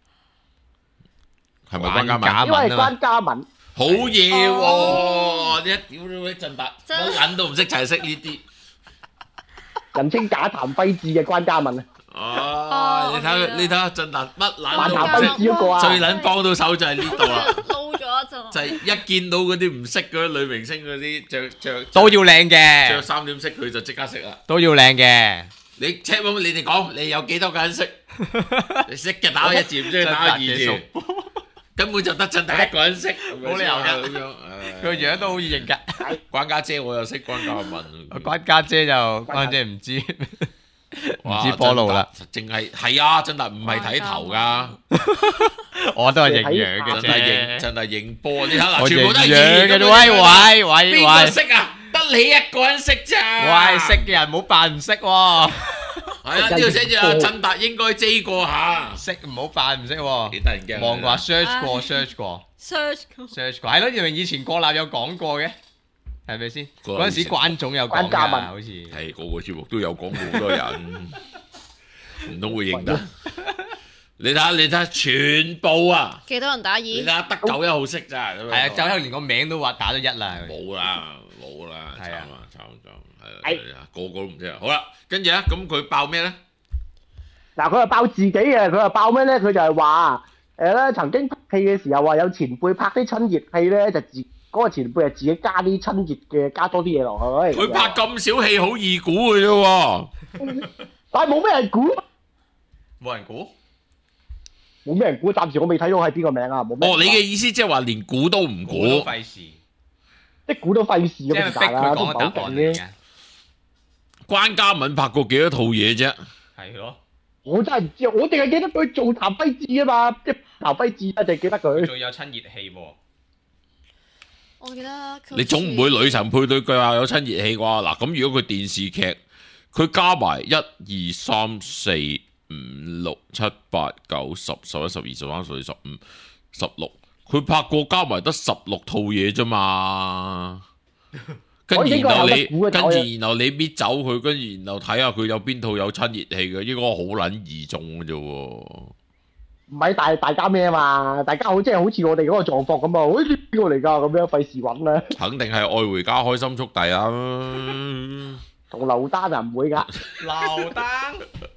S2: 係咪關嘉敏？
S5: 因為關嘉敏
S2: 好嘢喎！你一屌你嗰啲陣達，乜撚都唔識就係識呢啲。
S5: 人稱假譚輝智嘅關嘉敏啊！
S2: 哦，你睇佢，你睇下陣達乜撚
S5: 扮
S2: 都唔
S5: 譚輝智
S2: 識，
S5: 嗰個啊，
S2: 最撚幫到手就係呢度啦。
S4: 撈咗一陣，
S2: 就係一見到嗰啲唔識嗰啲女明星嗰啲着着
S3: 都要靚
S2: 着
S3: 嘅，
S2: 三點式，佢就即刻識啦。
S3: 都要靚嘅。
S2: 你 check 咁，你哋講，你有幾多個人識？你識嘅打一字，唔識嘅打二字，根本就得陣達一個人識，
S3: 冇理由㗎
S2: 咁樣。
S3: 佢樣都好易認㗎。
S2: 關家姐我又識關嘉敏，
S3: 關家姐就關家姐唔知唔
S2: 哇
S3: 知波路啦。
S2: 淨係係啊，陣達唔係睇頭㗎，
S3: 我都係認樣嘅
S2: 真係認
S3: 啫。
S2: 真係認波。你睇嗱，
S3: 我
S2: 全部都係
S3: 認樣嘅啫。
S2: 啫。
S3: 喂喂喂
S2: 邊個
S3: 喂，
S2: 識啊？得你一個人識咋？
S3: 喂識嘅人唔好扮唔識喎。
S2: 係啊，呢度寫住啊，振達應該 J 過下，
S3: 識唔好扮唔識喎。
S2: 幾得人驚。
S3: 望過 search 過 search 過
S4: search
S3: search 過，係咯，因為以前國立有講過嘅，係咪先？嗰陣時關總有講㗎，
S5: 關嘉敏
S3: 好似
S2: 係個個節目都有講過好多人，唔通會認得？你睇下，你睇下，全部啊！
S4: 幾多人打
S2: 你睇
S4: 二？
S2: 下得九一號識咋？係
S3: 係啊，就喺連個名都話打咗一啦。
S2: 冇啦，冇啦，慘
S3: 係啊
S2: 啊，慘慘，係啊，個個都唔知啊。好啦，跟住咧，咁佢爆咩咧？
S5: 嗱，佢係爆自己嘅，佢係爆咩咧？佢就係話誒咧，曾經拍戲嘅時候話有前輩拍啲親熱戲咧，就自嗰個前輩係自己加啲親熱嘅，加多啲嘢落去。
S2: 佢拍咁少戲，好易估嘅啫喎。
S5: 但係冇咩人估，
S3: 冇人估，
S5: 冇咩人估，暫時我未睇到係邊個名啊，冇咩。
S2: 哦，你嘅意思即係話連估都唔估，
S3: 估都費事，
S5: 即係估都費事
S3: 即係逼
S5: 咁大啦，
S3: 佢
S5: 都唔係好
S3: 講個答案
S5: 勁嘅。
S3: 嚟嘅。
S2: 關嘉敏拍過幾多套嘢啫？
S3: 係咯，
S5: 我真係唔知啊，我淨係記得佢做譚輝智啊嘛，即係譚輝智啊，就係記得佢。
S3: 仲有親熱戲喎。
S4: 我記得佢
S2: 你總唔會女神配對句話有親熱戲啩？嗱，咁如果佢電視劇，佢加埋一二三四五六七八九十十一十二十三十四十五十六，佢拍過加埋得十六套嘢啫嘛。跟住然後你跟住然後你搣走佢，跟住然後睇下佢有邊套有親熱戲嘅，應該好撚易中嘅啫喎。
S5: 唔係大大家咩啊嘛，大家好即係好似我哋嗰個狀況咁啊，好似邊個嚟㗎咁樣，費事揾啦。
S2: 肯定係愛回家開心速遞啊！
S5: 同劉丹就唔會㗎，
S3: 劉丹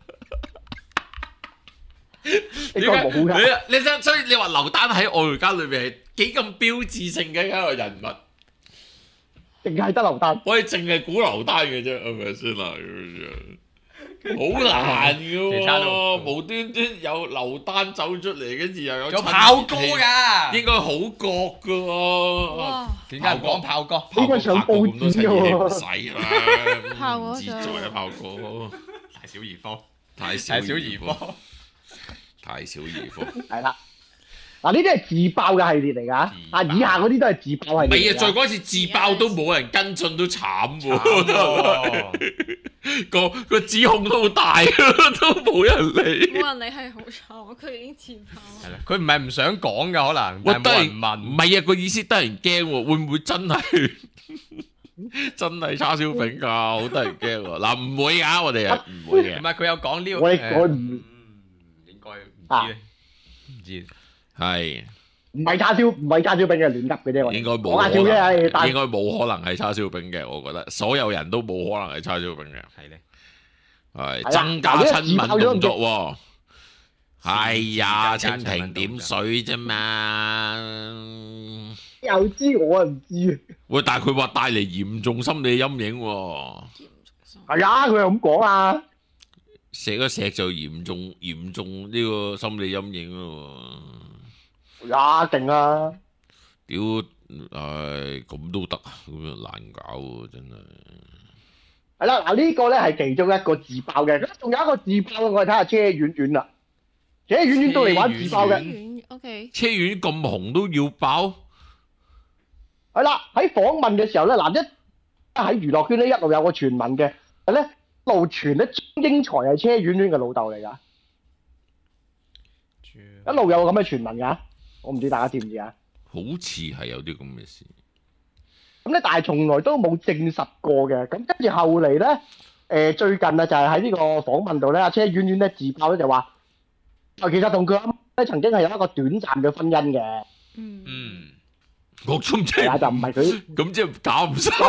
S5: 應該冇㗎。
S2: 你你真所以你話劉丹喺愛回家裏邊係幾咁標誌性嘅一個人物。
S5: 淨係得劉丹，
S2: 我哋淨係估劉丹嘅啫，係咪先啦？好難嘅喎，無端端有劉丹走出嚟，跟住又有
S3: 有炮哥㗎，
S2: 應該好角嘅喎。
S3: 點解唔講炮哥？
S5: 應該上報紙嘅喎。
S2: 唔使啦，唔自在啊，炮哥。
S3: 太小兒科，
S2: 太小兒科，太小兒科。
S5: 係啦。嗱，呢啲係自爆嘅系列嚟㗎，啊以下嗰啲都係自爆系列。
S2: 唔係啊，再嗰次自爆都冇人跟進，都慘喎。個個指控都好大，都冇人理。
S4: 冇人理係好慘，佢已經自爆。
S3: 係啦，佢唔係唔想講㗎，可能
S2: 我
S3: 但係冇人問。
S2: 唔係啊，個意思得人驚喎，會唔會真係真係叉燒餅㗎？好得人驚喎。嗱，唔會㗎，我哋係唔會嘅。
S3: 唔係佢有講呢個，
S5: 我我唔
S3: 應該唔知咧，唔知。
S2: 係
S5: 唔係叉燒，唔係叉燒餅嘅亂噏嘅啫，我哋
S2: 應該冇
S5: 講下笑啫，
S2: 可能，
S5: 係但
S2: 應該冇可能係叉燒餅嘅。我覺得所有人都冇可能係叉燒餅嘅。
S3: 係咧，
S2: 係
S5: 係啦
S2: 增加親密動作喎。 係呀，蜻蜓點水啫嘛。
S5: 又知我啊唔知。
S2: 喂，但係佢話帶嚟嚴重心理陰影喎。
S5: 係啊，佢又咁講啊。
S2: 錫一錫就嚴重嚴重呢個心理陰影咯喎。
S5: 呀，勁啊！
S2: 屌，唉，咁都得啊，咁樣難搞喎，真係。
S5: 係啦，嗱呢個咧係其中一個自爆嘅，咁仲有一個自爆嘅，我哋睇下車婉婉啦。車婉婉都嚟玩自爆嘅。
S4: O K。
S2: 車婉咁紅都要爆？
S5: 係啦，喺訪問嘅時候咧，嗱一喺娛樂圈咧一路有個傳聞嘅，係咧一路傳咧張英才係車婉婉嘅老豆嚟㗎，一路有咁嘅傳聞㗎，我唔知大家知唔知啊？
S2: 好似係有啲咁嘅事。
S5: 咁咧，但係從來都冇證實過嘅。咁跟住後嚟咧，誒最近啊就係喺呢個訪問度咧，阿車婉婉咧自爆咧就話，啊其實同佢阿媽咧曾經係有一個短暫嘅婚姻嘅。
S4: 嗯。
S3: 嗯。
S2: 我咁即
S5: 係啊，就唔係佢。
S2: 咁即係搞唔晒。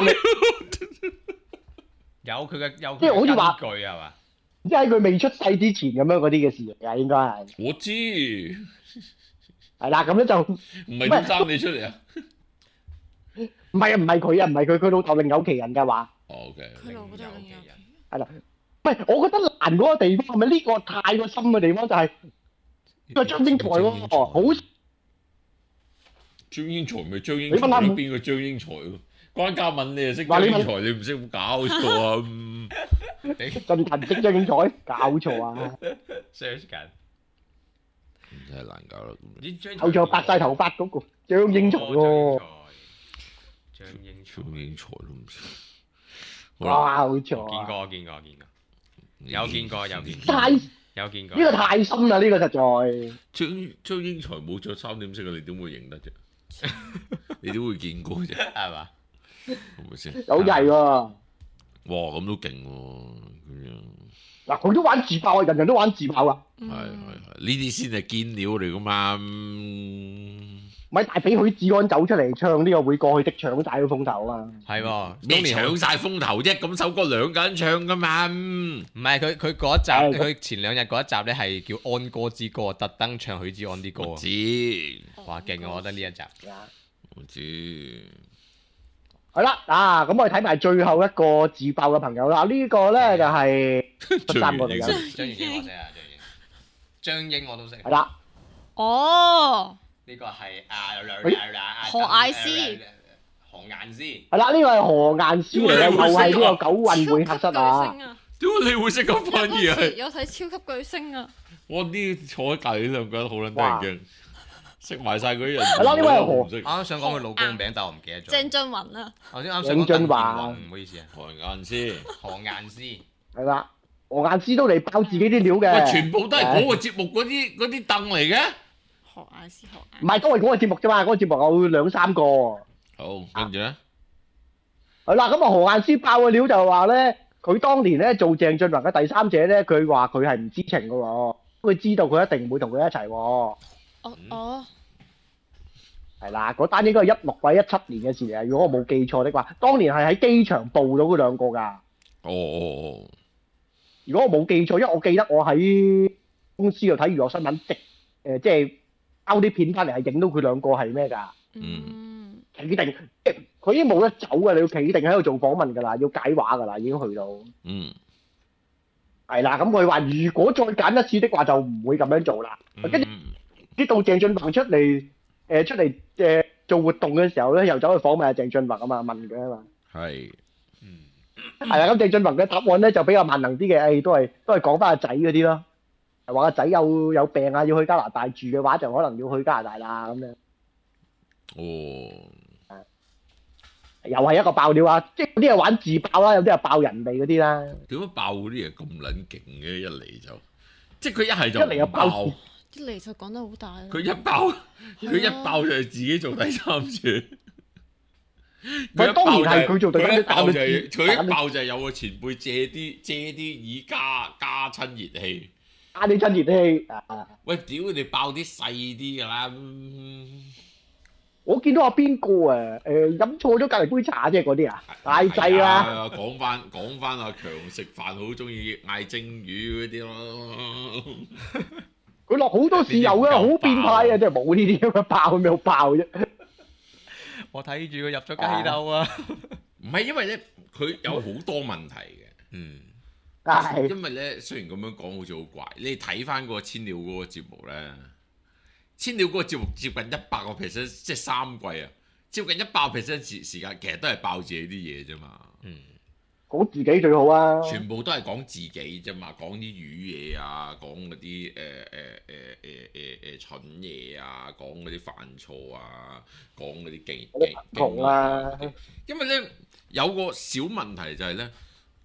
S3: 有佢嘅有
S5: 即係好似話
S3: 根據係嘛？
S5: 即係喺佢未出世之前咁樣嗰啲嘅事嚟㗎，應該係。
S2: 我知。
S5: 係啦，咁咧就
S2: 唔係點生你出嚟啊？
S5: 唔係啊，唔係佢啊，唔係佢，佢老豆另有其人㗎話。
S2: 哦 OK。
S4: 佢老豆另有其人。
S5: 係啦，唔係我覺得難嗰個地方係咪呢個太過深嘅地方就係呢個張英才喎，好。
S2: 張英才咪張英才咯，邊個張英才喎？關嘉敏你又識張英才，你唔識冇搞錯啊！進騰識張英才，搞錯啊
S3: ！search 緊，
S2: 真係難搞啦！
S5: 後座白曬頭髮嗰個張英才喎，
S3: 張英才，
S2: 張英才都唔識。
S5: 哇！好錯，
S3: 見過見過見過，有見過有見過，
S5: 太
S3: 有見過。
S5: 呢個太深啦！呢個實在。
S2: 張張英才冇着三點式啊！你點會認得啫？你點會見過啫？係嘛？係咪先？
S5: 有曳喎！哇，
S2: 咁都勁喎！咁樣
S5: 嗱，佢都玩自爆啊！人人都玩自爆啊！
S2: 係係係，呢啲先係堅料嚟噶嘛！
S5: 咪大俾許志安走出嚟唱呢個會過去的搶晒個風頭啊！
S3: 係喎，
S2: 咩搶晒風頭啫？咁首歌兩個人唱噶嘛？
S3: 唔係佢佢嗰一集，佢前兩日嗰一集咧係叫安歌之歌，特登唱許志安啲歌啊！
S2: 知，
S3: 哇勁啊！我覺得呢一集，
S2: 我知。
S5: 係啦，啊咁我哋睇埋最後一個自爆嘅朋友啦。呢個咧就係三個嚟嘅。
S3: 張英我識啊，張英，張英我都識。
S5: 係啦。
S4: 哦。
S3: 呢個係啊
S4: 何雁詩，
S3: 何雁詩。
S5: 係啦，呢個係何雁詩嚟嘅，又係呢個九運會客室啊。
S2: 點解你會識咁翻譯啊？
S4: 有睇超級巨星啊！
S2: 我啲坐喺隔離呢兩個人好撚得人驚，識埋曬嗰啲人。
S5: 係啦，呢位係何？
S3: 啱啱想講佢老公嘅名，但我唔記得咗。
S4: 鄭俊弘啊。
S3: 頭先啱想講鄧健泓，唔好意思啊。
S2: 何雁詩，
S3: 何雁詩。
S5: 係啦，何雁詩都嚟爆自己啲料嘅。
S2: 喂，全部都係嗰個節目嗰啲嗰啲凳嚟嘅。
S4: 何雁詩，何雁。
S5: 唔係都係嗰個節目啫嘛，嗰個節目有兩三個。
S2: 好，跟住咧。
S5: 係啦，咁啊何雁詩爆嘅料就係話咧，佢當年咧做鄭俊弘嘅第三者咧，佢話佢係唔知情嘅喎，佢知道佢一定唔會同佢一齊喎。
S4: 哦哦。
S5: 係啦，嗰單應該係一六或者一七年嘅事嚟啊！如果我冇記錯的話，當年係喺機場報到嗰兩個㗎。
S2: 哦哦哦！
S5: 如果我冇記錯，因為我記得我喺公司度睇娛樂新聞，直誒即係勾啲片翻嚟，係影到佢兩個係咩㗎？
S2: 嗯。
S5: 企定，即係佢已經冇得走㗎，你要企定喺度做訪問㗎啦，要解話㗎啦，已經去到。
S2: 嗯。
S5: 係啦，咁佢話如果再揀一次的話，就唔會咁樣做啦。跟住啲到鄭俊弘出嚟。誒出嚟誒做活動嘅時候咧，又走去訪問阿鄭俊弘啊嘛，問佢啊嘛。
S2: 係。
S5: 嗯。係啊，咁鄭俊弘嘅答案咧就比較萬能啲嘅，誒都係都係講翻阿仔嗰啲咯。話阿仔有有病啊，要去加拿大住嘅話，就可能要去加拿大啦咁樣。
S2: 哦。
S5: 又係一個爆料啊！即係有啲係玩自爆啦，有啲係爆人哋嗰啲啦。
S2: 點解爆嗰啲嘢咁撚勁嘅？一嚟就，即係佢一係就
S5: 一嚟就爆。
S4: 一嚟就講得好大啦！
S2: 佢一爆，佢一爆就係自己做第三者。
S5: 佢當然係佢做第三者，
S2: 爆就係佢一爆就係有個前輩借啲借啲以加加親熱氣，
S5: 加啲親熱氣啊！
S2: 喂，屌佢哋爆啲細啲㗎啦！
S5: 我見到阿邊個啊？誒飲錯咗隔離杯茶啫，嗰啲啊大劑啦！
S2: 講翻講翻阿強食飯好中意嗌蒸魚嗰啲咯。
S5: 佢落好多豉油嘅，好變態啊！真係冇呢啲咁嘅爆，咩好爆啫？
S3: 我睇住佢入咗雞竇啊！
S2: 唔係因為咧，佢有好多問題嘅。
S3: 嗯，
S5: 係
S2: 因為咧，雖然咁樣講好似好怪，你睇翻嗰個千鳥嗰個節目咧，千鳥嗰個節目接近一百個 percent， 即係三季啊，接近一百 percent 時時間，其實都係爆自己啲嘢啫嘛。嗯。
S5: 講自己最好啊！
S2: 全部都係講自己啫嘛，講啲魚嘢啊，講嗰啲誒誒誒誒誒誒蠢嘢啊，講嗰啲犯錯啊，講嗰啲勁勁勁啊！因為咧有個小問題就係咧，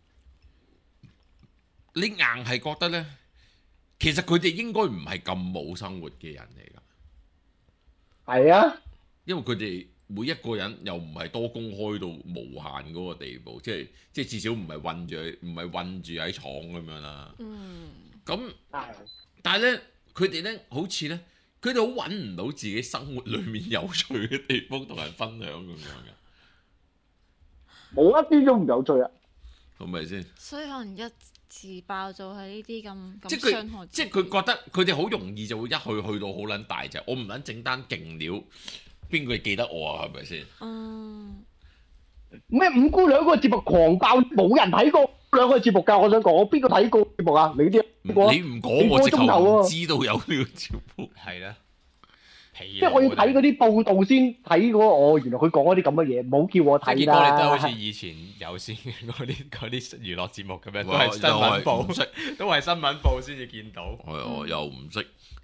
S2: 你硬係覺得咧，其實佢哋應該唔係咁冇生活嘅人嚟㗎。係啊，因為佢哋。每一個人又唔係多公開到無限嗰個地步，即係即係至少唔係韞住，唔係韞住喺廠咁樣啦。嗯。咁，但係咧，佢哋咧好似咧，佢哋好揾唔到自己生活裡面有趣嘅地方同人分享咁樣嘅。冇一啲都唔有趣啊！係咪先？所以可能一自爆就係呢啲咁咁傷害。即係佢覺得佢哋好容易就會一去去到好撚大隻，我唔撚整單勁料。邊個記得我啊？係咪先？嗯。咩五姑娘嗰個節目狂爆，冇人睇過兩個節目㗎。我想講，我邊個睇過節目啊？你啲你唔講我直頭唔知道有呢個節目。係啦。即係我要睇嗰啲報道先睇嗰個，哦，原來佢講嗰啲咁嘅嘢，冇叫我睇啦。結果你都好似以前有線嗰啲嗰啲娛樂節目咁樣，都係新聞報，都係新聞報先至見到。係我又唔識。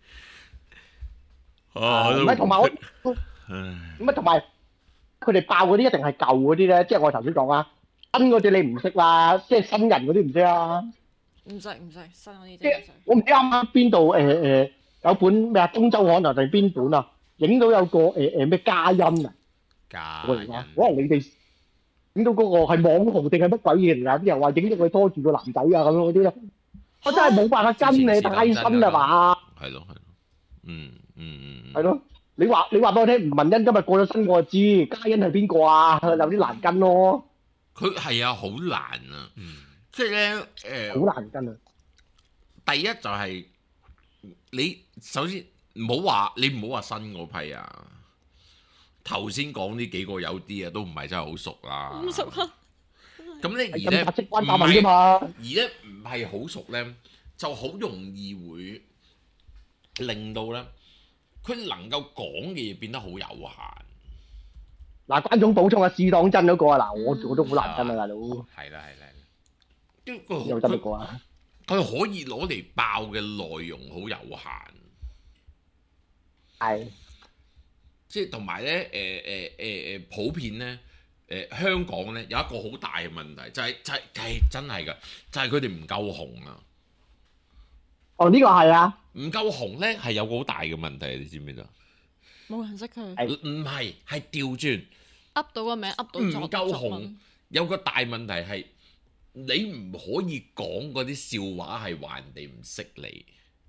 S2: 啊！唔係同埋我。咁啊，同埋佢哋爆嗰啲一定係舊嗰啲咧，即係我頭先講啊，新嗰啲你唔識啦，即係新人嗰啲唔識啊。唔識唔識，新嗰啲即係我唔知啱啱邊度誒誒有本咩啊《中週刊》啊定邊本啊，影到有個誒誒咩嘉欣啊，嘉欣，可能你哋影到嗰個係網紅定係乜鬼嘢嚟啊？啲人話影到佢拖住個男仔啊咁樣嗰啲咧，我真係冇辦法跟你太新啦嘛。係咯係咯，嗯嗯嗯，係咯。你話你話俾我聽，吳文欣今日過咗身，我就知嘉欣係邊個啊？有啲難跟咯。佢係啊，好難啊。嗯。即係咧，誒。好難跟啊！第一就係、是、你首先唔好話，你唔好話新嗰批啊。頭先講呢幾個有啲啊，都唔係真係好熟啦。唔熟啊！咁咧而咧唔係，而咧唔係好熟咧，就好容易會令到咧。佢能夠講嘅嘢變得好有限。嗱，觀眾補充下試當真嗰個啊！嗱，我我都好難跟啊，大佬。係啦係啦。都佢有真嗰個啊！佢可以攞嚟爆嘅內容好有限。係。即係同埋咧，誒誒誒誒，普遍咧，誒香港咧有一個好大嘅問題，就係就係係真係㗎，就係佢哋唔夠紅啊！哦，呢個係啊。唔夠紅咧，係有個好大嘅問題，你知唔知啊？冇人識佢。唔係，係調轉。噏到個名，噏到唔夠紅，有個大問題係你唔可以講嗰啲笑話係話人哋唔識你。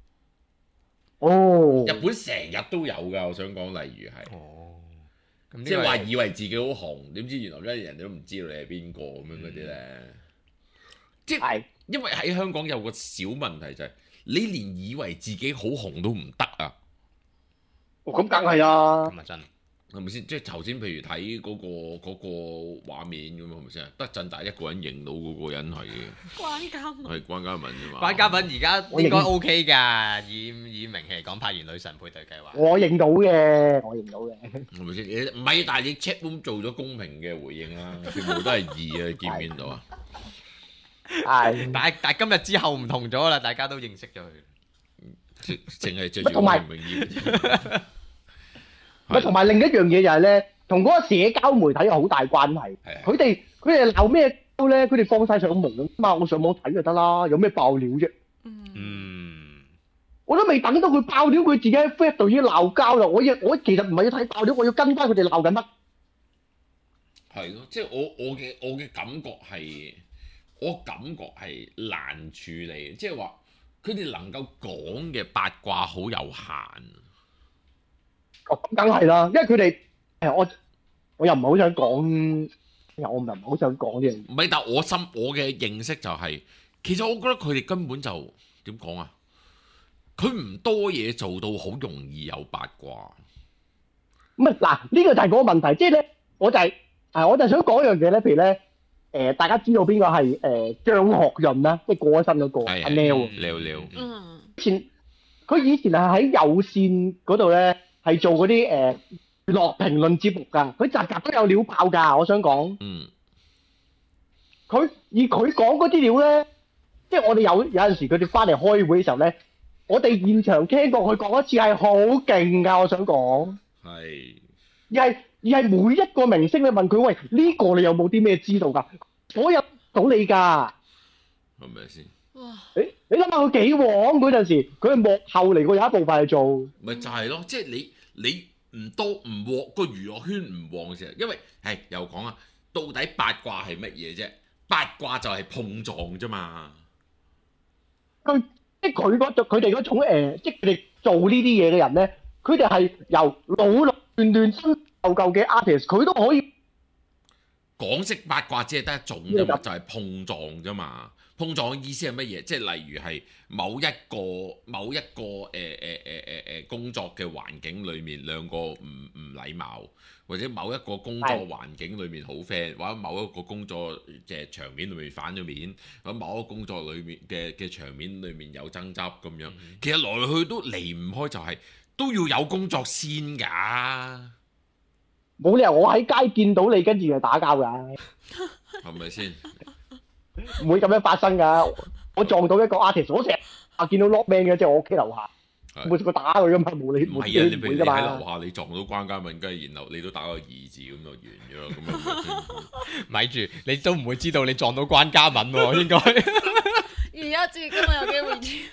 S2: 哦。日本成日都有㗎，我想講，例如係。哦。即係話以為自己好紅，點知原來咧人哋都唔知道你係邊個咁樣嗰啲咧。即係因為喺香港有個小問題就係。你連以為自己好紅都唔得啊！哦，咁梗係啊！咁啊真係咪先？即係頭先，譬如睇嗰個嗰個畫面咁啊，係咪先？得陣大一個人認到嗰個人係關嘉文，係關嘉文啫嘛。關嘉文而家應該 OK 㗎，以以名氣嚟講，拍完女神配對計劃。我認到嘅，我認到嘅。係咪先？你唔係，但係你 check room 做咗公平嘅回應啦，全部都係二啊！見唔見到啊？係，但係但係今日之後唔同咗啦，大家都認識咗佢，淨係着住個泳衣。咪同埋另一樣嘢就係咧，同嗰個社交媒體有好大關係。佢哋佢哋鬧咩咧？佢哋放晒上網啊嘛，我上網睇就得啦，有咩爆料啫？嗯，我都未等到佢爆料，佢自己喺 Facebook 度已經鬧交啦。我亦我其實唔係要睇爆料，我要跟翻佢哋鬧緊乜？係咯，即係我我嘅我嘅感覺係。我感覺係難處理，即係話佢哋能夠講嘅八卦好有限。哦，咁梗係啦，因為佢哋誒我我又唔係好想講，我唔係好想講嘅。唔係，但係我心我嘅認識就係、是，其實我覺得佢哋根本就點講啊？ 佢唔多嘢做到好容易有八卦。
S5: 唔係嗱，呢個就係嗰個問題，即係咧，我就係、是、誒，我就想講一樣嘢咧，譬如咧，誒、呃，大家知道邊個係誒張學潤啦，即係過咗身嗰個阿 Neil。
S2: Neil Neil。
S4: 嗯。
S5: 前佢以前係喺有線嗰度咧，係做嗰啲誒娛樂評論節目㗎，佢集集都有料爆㗎，我想講。
S2: 嗯。
S5: 佢而佢講嗰啲料咧，即係我哋有有陣時佢哋翻嚟開會嘅時候咧，我哋現場聽過佢講一次係好勁㗎，我想講。
S2: 係。
S5: 而係而係每一個明星你問佢，喂，呢個你有冇啲咩知道㗎？所有到你㗎。
S2: 係咪先？
S4: 哇！
S5: 誒，你諗下佢幾旺嗰陣時，佢係幕後嚟過有一部分係做。
S2: 咪就係咯，即係你你唔多唔旺個娛樂圈唔旺嘅時候，因為係又講啊，到底八卦係乜嘢啫？八卦就係碰撞啫嘛。
S5: 佢即係佢嗰種佢哋嗰種誒，即係佢哋做呢啲嘢嘅人咧，佢哋係由老老嫩嫩新舊舊嘅 artist，佢都可以
S2: 港式八卦只係得一種啫嘛，就係碰撞啫嘛。碰撞嘅意思係乜嘢？即係例如係某一個某一個誒誒誒誒誒工作嘅環境裏面兩個唔唔禮貌，或者某一個工作環境裏面好 friend，或者某一個工作嘅場面裏面反咗面，或者某一個工作裏面嘅嘅場面裏面有爭執咁樣。嗯、其實來來去都離唔開就係、是、都要有工作先㗎。
S5: 冇理由我喺街見到你跟住就打交㗎，
S2: 係咪先？
S5: 唔會咁樣發生㗎。我撞到一個 artist，我成日啊見到 Lockman 嘅，即係我屋企樓下，冇試過打佢㗎嘛，冇理冇
S2: 係啊，你譬如你喺
S5: 樓
S2: 樓下，你撞到關家敏，跟住然後你都打個二字咁就完咗啦，咁樣
S3: 咪住，你都唔會知道你撞到關家敏喎，應該。
S4: 而家知今日有機會知。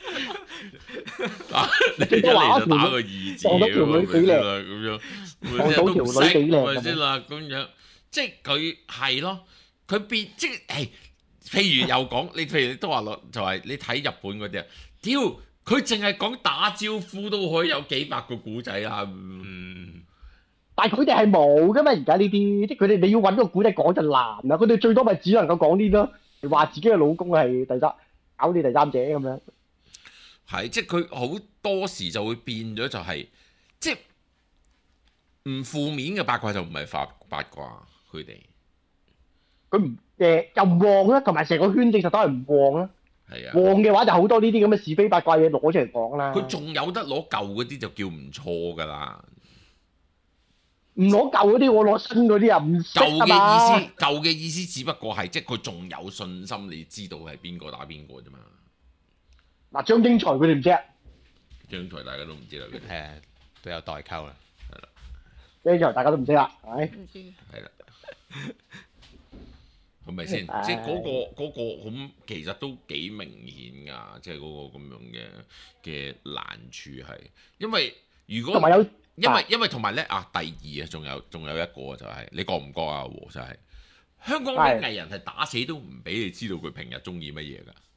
S2: 你一嚟就打個二字
S5: 撞到條女幾靚
S2: 咁樣，
S5: 撞到條女幾靚
S2: 咪先啦，咁樣即係佢係咯，佢變即係。譬如又講你，譬如你都話落就係、是、你睇日本嗰啲啊，屌佢淨係講打招呼都可以有幾百個古仔啊！嗯，
S5: 但係佢哋係冇噶嘛，而家呢啲即係佢哋你要揾個古仔講就難啦，佢哋最多咪只能夠講啲咯，話自己嘅老公係第三搞你第三者咁樣。
S2: 係即係佢好多時就會變咗就係、是、即係唔負面嘅八卦就唔係八八卦，佢哋
S5: 佢唔。誒又唔旺啦，同埋成個圈子實都係唔旺啦。
S2: 係啊，
S5: 旺嘅話就好多呢啲咁嘅是非八卦嘢攞出嚟講啦。
S2: 佢仲有得攞舊嗰啲就叫唔錯㗎啦。
S5: 唔攞舊嗰啲，我攞新嗰啲啊，唔
S2: 舊嘅意思，舊嘅意思只不過係即係佢仲有信心，你知道係邊個打邊個啫嘛。嗱，
S5: 張英才佢哋唔知啊。
S2: 張才大家都唔知啦，佢哋
S3: 係啊，都有代溝啦，
S2: 係啦。
S5: 張英才大家都唔知啦，係咪？
S4: 唔知。
S2: 係啦。係咪先？即係嗰個嗰個咁，其實都幾明顯㗎。即係嗰個咁樣嘅嘅難處係，因為如果
S5: 有
S2: 因為因為同埋咧啊，第二啊，仲有仲有一個就係、是、你覺唔覺啊？和就係、是、香港啲藝人係打死都唔俾你知道佢平日中意乜嘢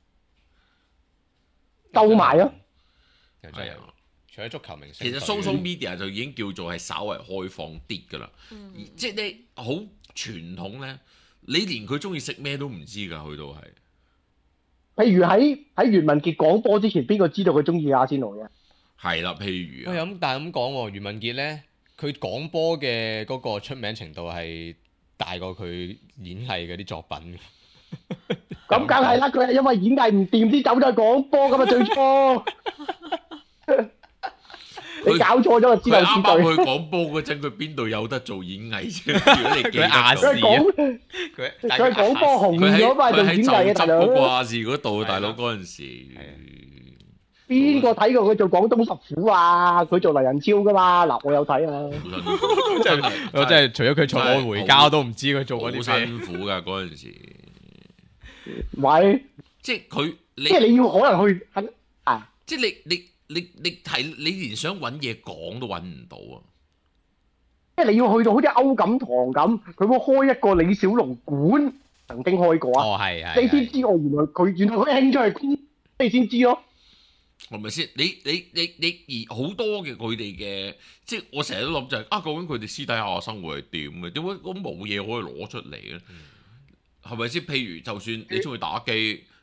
S2: 㗎，
S5: 鬥埋咯。
S2: 係啊，
S3: 除咗足球明星，
S2: 其實 social media 就已經叫做係稍為開放啲㗎啦。嗯、即係你好傳統咧。你連佢中意食咩都唔知㗎，佢都係。
S5: 譬如喺喺袁文傑講波之前，邊個知道佢中意阿仙奴嘅？
S2: 係啦，譬如。
S3: 喂，咁但係咁講喎，袁文傑咧，佢講波嘅嗰個出名程度係大過佢演藝嗰啲作品。
S5: 咁梗係啦，佢係因為演藝唔掂先走咗去講波㗎嘛，最初。你搞錯咗個知道
S2: 啱啱去講波嗰陣，佢邊度有得做演藝啫？如果你記得
S3: 亞視
S5: 佢佢佢講波紅咗嘛，做演藝嘅大佬。
S2: 佢喺就執嗰個亞視嗰度，大佬嗰陣時。
S5: 邊個睇過佢做廣東十虎啊？佢做黎人超噶嘛？嗱，我有睇啊。
S3: 真係我真係除咗佢做我回家，我都唔知佢做嗰啲
S2: 好辛苦㗎嗰陣時。
S5: 唔係，
S2: 即係佢，
S5: 即係你要可能去啊！
S2: 即係你你。你你睇你連想揾嘢講都揾唔到啊！
S5: 即係你要去到好似歐錦棠咁，佢會開一個李小龍館，曾經開過啊！
S3: 哦，係係，
S5: 你先知我原來佢原來佢興趣係空，你先知咯。
S2: 係咪先？你你你你而好多嘅佢哋嘅，即係我成日都諗就係、是、啊，究竟佢哋私底下生活係點嘅？點解咁冇嘢可以攞出嚟咧？係咪先？譬如就算你中意打機。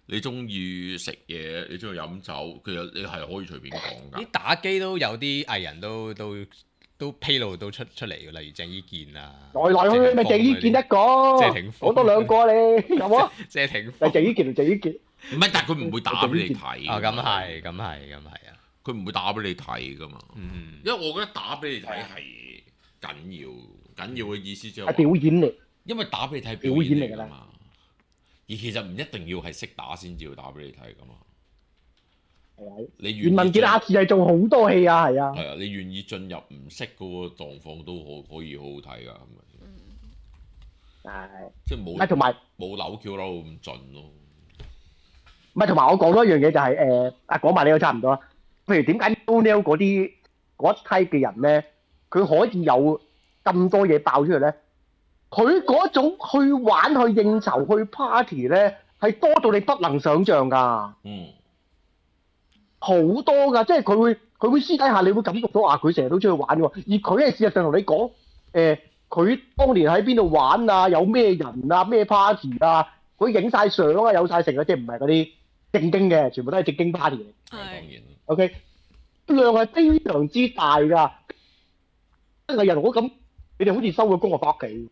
S2: 你中意食嘢，你中意飲酒，其實你係可以隨便講㗎。
S3: 啲打機都有啲藝人都都都披露到出出嚟嘅，例如鄭伊健啊，
S5: 來來去去咪鄭伊健一個，講多兩個你有冇？
S3: 謝霆鋒，
S5: 係鄭伊健同鄭伊健。
S2: 唔係，但係佢唔會打俾你睇。
S3: 啊，咁係，咁係，咁係啊！
S2: 佢唔會打俾你睇㗎嘛。
S3: 嗯，
S2: 因為我覺得打俾你睇係緊要，緊要嘅意思即係
S5: 係表演嚟。
S2: 因為打俾你睇表演嚟㗎嘛。而其實唔一定要係識打先至要打俾你睇㗎嘛。
S5: 係啊。
S2: 你
S5: 袁文傑亞視係做好多戲啊，係啊。
S2: 係啊，你願意進入唔識嗰個狀況都可可以好好睇㗎，係咪？
S5: 係。
S2: 即係冇。
S5: 係同埋
S2: 冇扭橋扭到咁盡咯。
S5: 唔係同埋我講多一樣嘢就係誒啊講埋呢個差唔多啦。譬如點解 Neo 嗰啲嗰一批嘅人咧，佢可以有咁多嘢爆出嚟咧？佢嗰種去玩、去應酬、去 party 咧，係多到你不能想像㗎。
S2: 嗯。
S5: 好多㗎，即係佢會佢會私底下，你會感覺到啊，佢成日都出去玩喎。而佢係事實上同你講誒，佢、呃、當年喺邊度玩啊，有咩人啊，咩 party 啊，佢影晒相啊，有晒成啊，即係唔係嗰啲正經嘅，全部都係正經 party 嚟。
S2: 係當然。
S5: OK，量係非常之大㗎。藝人我咁，你哋好似收咗工就翻屋企。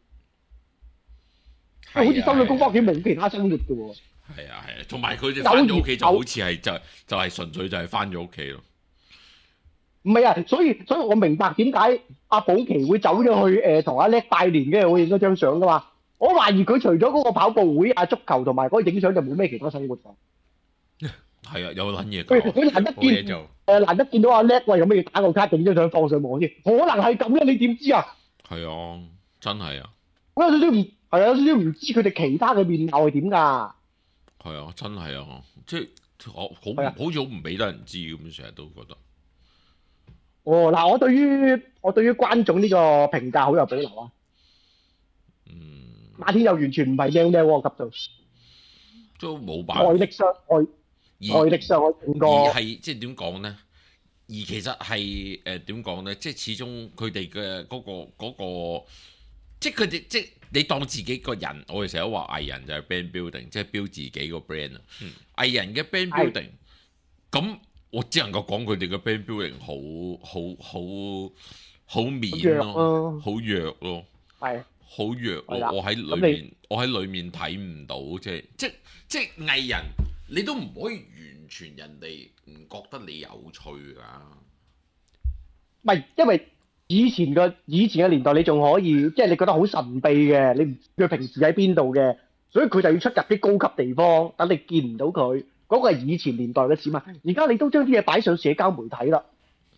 S5: 好似收咗工翻屋企冇其他生活嘅喎。
S2: 係啊係啊，同埋佢哋翻咗屋企就好似係就就係純粹就係翻咗屋企咯。
S5: 唔係啊，所以所以我明白點解阿寶琪會走咗去誒同阿叻拜年嘅，我影咗張相噶嘛。我懷疑佢除咗嗰個跑步會、阿足球同埋嗰個影相就冇咩其他生活㗎。
S2: 係啊，有撚嘢
S5: 佢佢難得見誒難得見到阿叻，喂有咩嘢打個卡影張相放上網先，可能係咁咧，你點知啊？
S2: 係啊，真係啊。
S5: 我有少少唔係啊，有少少唔知佢哋其他嘅面貌係點㗎。係
S2: 啊，真係啊，即係好好好似好唔俾得人知咁，成日都覺得。
S5: 哦，嗱，我對於我對於關總呢個評價好有保留啊。
S2: 嗯。
S5: 馬天又完全唔係靚靚喎級度。
S2: 都冇辦法。
S5: 外力上外外力上我整個。
S2: 而係即係點講咧？而其實係誒點講咧？即係始終佢哋嘅嗰個嗰個，即係佢哋即係。你當自己個人，我哋成日都話藝人就係 brand building，即係標自己個 brand 啊。嗯、藝人嘅 brand building，咁我只能夠講佢哋嘅 brand building 好好好好面咯，好弱咯，係好弱咯。我喺裏面，我喺裏面睇唔到，即係即即藝人，你都唔可以完全人哋唔覺得你有趣㗎。
S5: 唔係，因為。以前嘅以前嘅年代，你仲可以即係你覺得好神秘嘅，你唔知佢平時喺邊度嘅，所以佢就要出入啲高級地方，等你見唔到佢。嗰個係以前年代嘅事嘛。而家你都將啲嘢擺上社交媒體啦，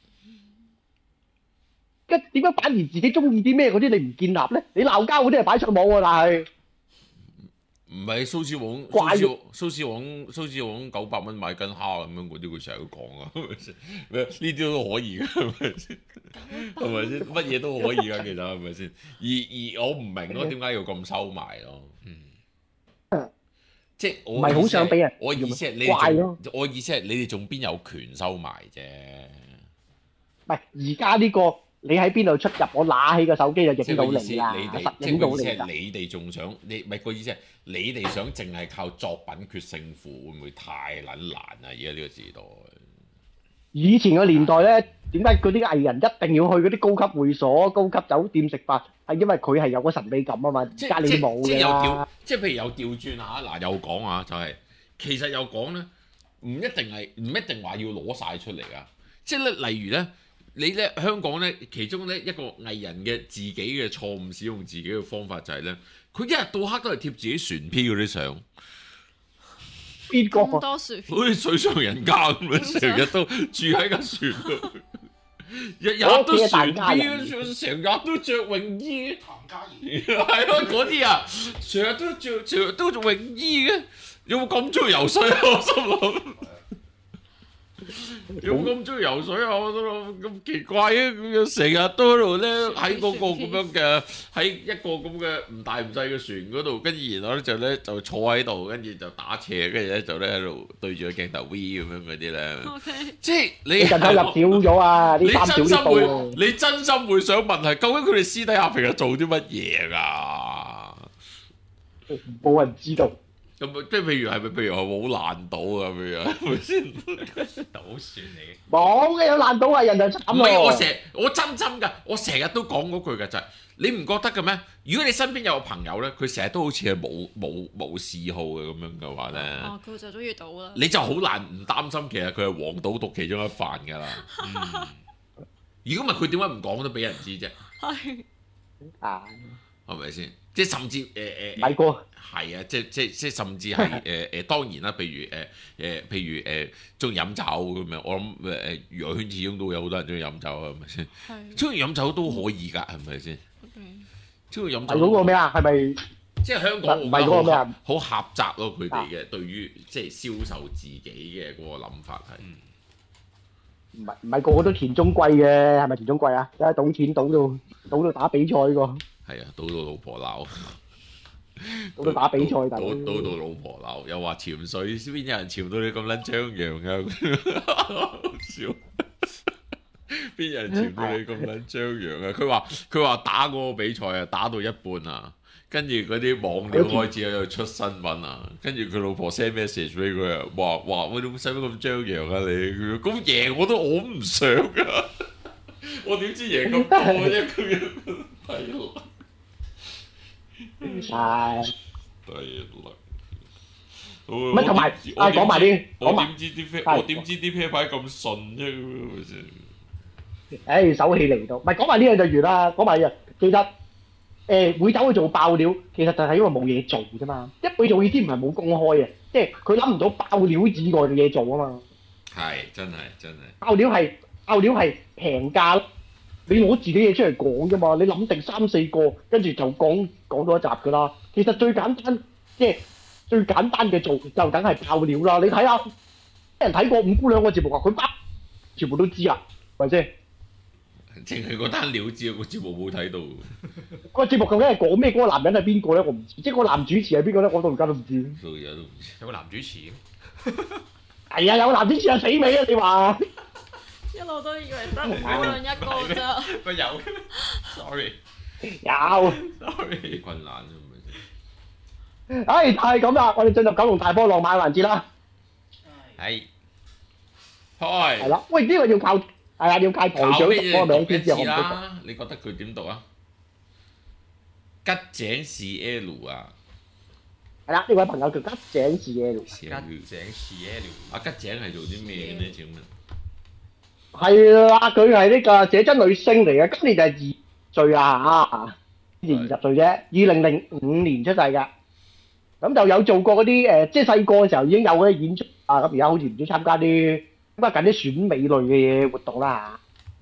S5: 咁點解反而自己中意啲咩嗰啲你唔建立咧？你鬧交嗰啲係擺上網喎，但係
S2: 唔係蘇絲黃蘇絲蘇絲黃蘇絲黃九百蚊買斤蝦咁樣嗰啲，佢成日都講啊，係咪先？呢啲都可以嘅，係咪先？係咪先？乜嘢都可以㗎，其實係咪先？而而我唔明咯，點解要咁收埋咯？嗯，即係我唔係好想俾人。我意思係你哋，我意思係你哋仲邊有權收埋啫？
S5: 唔係而家呢個。你喺邊度出入？我拿起個手機就影到你啦，
S2: 實影到你㗎。你哋仲想你唔係個意思係你哋想淨係靠作品決勝負，會唔會太撚難啊？而家呢個時代，
S5: 以前個年代咧，點解嗰啲藝人一定要去嗰啲高級會所、高級酒店食飯？係因為佢係有個神秘感啊嘛，而家你冇㗎啦。
S2: 即係譬如有調轉下，嗱又講下就係、是、其實又講咧，唔一定係唔一定話要攞晒出嚟啊！即係咧，例如咧。你咧香港咧，其中咧一個藝人嘅自己嘅錯誤使用自己嘅方法就係咧，佢一日到黑都係貼自己船票嗰啲相。
S5: 邊個？
S4: 咁多船票？
S2: 好似水上人家咁樣，成日都住喺架船度，日日都船票，成日都着泳衣。唐嘉儀係咯，嗰啲啊，成日都着，成日都着泳衣嘅，有冇咁中意游水啊？我心諗。有冇咁中意游水啊？我都諗咁奇怪啊！咁樣成日都喺度咧，喺嗰個咁樣嘅，喺一個咁嘅唔大唔細嘅船嗰度，跟住然後咧就咧就坐喺度，跟住就打斜，跟住咧就咧喺度對住個鏡頭 V 咁樣嗰啲咧。Okay. 即係你
S5: 人口入少咗啊！
S2: 你真心會，你真心會想問係究竟佢哋私底下平日做啲乜嘢㗎？
S5: 冇人知道。
S2: 咁即係譬如係咪？譬如係好難賭啊？譬如係咪先？
S3: 賭船嚟嘅。
S5: 冇嘅，有難賭係人就慘
S2: 唔係我
S5: 喎。
S2: 成日我真心㗎，我成日都講嗰句㗎就係、你唔覺得嘅咩？如果你身邊有個朋友咧，佢成日都好似係冇冇冇嗜好嘅咁樣嘅話咧，
S4: 哦，佢就中意賭啦。
S2: 你就好難唔擔心，其實佢係黃賭毒其中一範㗎啦。嗯如果唔係佢點解唔講都俾人知啫？
S4: 係
S5: 啊，
S2: 係咪先？即係甚至誒誒，
S5: 米哥
S2: 係啊！即即即甚至係誒誒，當然啦。譬如誒誒、呃，譬如誒，中意飲酒咁樣，我諗誒誒，娛樂圈始終都會有好多人中意飲酒啊，係咪先？
S4: 係。
S2: 中意飲酒都可以㗎，係咪先？中意飲酒
S5: 係嗰個咩啊？係咪？
S2: 即係香港
S5: 唔係嗰個咩啊？
S2: 好狹窄咯，佢哋嘅對於即係銷售自己嘅嗰個諗法係。
S5: 唔係唔係個個都田中貴嘅，係咪田中貴啊？梗係賭錢賭到賭到打比賽個。
S2: 係啊，賭到老婆鬧。
S5: 賭到打比賽，大佬。
S2: 賭賭到老婆鬧，又話潛水，邊有人潛到你咁撚張揚啊？好笑。邊有人潛到你咁撚張揚啊？佢話佢話打嗰個比賽啊，打到一半啊。跟住嗰啲網料開始喺度出新聞啊，跟住佢老婆 send message 俾佢啊，話話喂，你使乜咁張揚啊你？咁贏我都我唔想噶，我點知贏咁多啫？咁樣係咯，
S5: 係。
S2: 係咯。
S5: 乜同埋啊講埋啲，
S2: 我點知啲啤我點知啲啤牌咁順啫？係咪先？
S5: 誒手氣嚟到，唔係講埋呢樣就完啦。講埋啊，記得。誒會走去做爆料，其實就係因為冇嘢做啫嘛。一佢做意思唔係冇公開嘅，即係佢諗唔到爆料以外嘅嘢做啊嘛。
S2: 係真係真係。爆
S5: 料係爆料係平價，你攞自己嘢出嚟講啫嘛。你諗定三四個，跟住就講講到一集㗎啦。其實最簡單，即係最簡單嘅做就梗係爆料啦。你睇下，啲人睇過五姑娘個節目啊，佢包全部都知啊，係咪先？
S2: 淨係嗰單料知，個節目冇睇到。
S5: 個節目究竟係講咩？嗰個男人係邊個咧？我唔知。即係個男主持係邊個咧？我到而家都唔知。
S2: 到而家都唔知。
S3: 有個男主持。
S5: 係啊，有個男主持係死尾啊！你話？
S4: 一路都以為得五姑娘一個咋。
S3: 乜有？Sorry。
S5: 有。
S3: Sorry。
S2: 幾困難啫，咪先。
S5: 唉，係咁啦，我哋進入九龍大波浪漫環節啦。
S3: 係。
S2: 開。
S5: 係啦，喂，呢個要靠。係啊，要介台長讀嗰個名先至好
S2: 啦。你覺得佢點讀啊？吉井是 L 啊？
S5: 係啦，呢位朋友叫吉井是 L。
S3: 吉井是 L。
S2: 阿吉井係做啲咩嘅呢？請問？
S5: 係啦，佢係呢個寫真女星嚟嘅，今年就係二歲啊嚇，先至二十歲啫，二零零五年出世嘅。咁就有做過嗰啲誒，即係細個嘅時候已經有嗰啲演出啊，咁而家好似唔知參加啲。咁啊，近啲選美類嘅嘢活動啦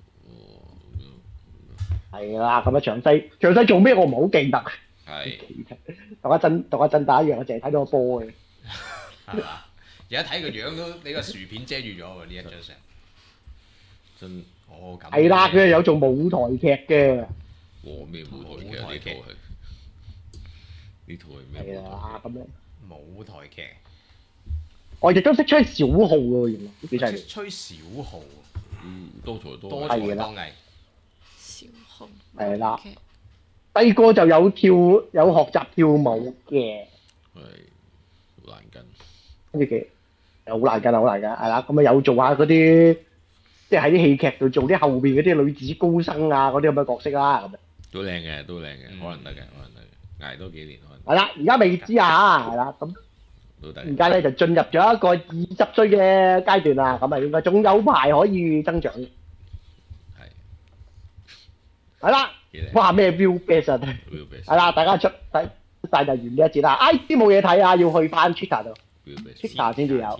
S5: 嚇。係啦，咁啊，詳細詳細做咩我唔係好記得。
S2: 係。
S5: 同阿震同阿震打一樣，我淨係睇到個波嘅。
S3: 係嘛？而家睇個樣都，你個薯片遮住咗喎呢一張相。
S2: 真。
S3: 哦咁。
S5: 係啦，佢係有做舞台劇嘅。
S2: 哇！咩舞台劇？呢套係呢套係咩？
S5: 係啦，咁樣。
S3: 舞台劇。
S5: 我亦都識吹小號喎，原來幾犀利。
S3: 吹小號，
S2: 嗯，多才多
S3: 多才多藝。
S4: 小號。
S5: 係啦。細個就有跳有學習跳舞嘅。
S2: 係。好難跟。
S5: 跟住嘅，又好難跟啊，好難跟，係啦。咁啊有做下嗰啲，即係喺啲戲劇度做啲後邊嗰啲女子高生啊嗰啲咁嘅角色啦，咁樣。
S2: 都靚嘅，都靚嘅，可能得嘅，可能得嘅，捱多幾年可能。
S5: 係啦，而家未知啊，係啦，咁。而家咧就進入咗一個二十歲嘅階段啦，咁啊應該仲有排可以增長嘅。
S2: 係。
S5: 係啦，哇咩 view base 啊？係啦，大家出睇晒就完呢一節啦。I G 冇嘢睇啊，要去翻 Twitter 度 ，Twitter 先至有。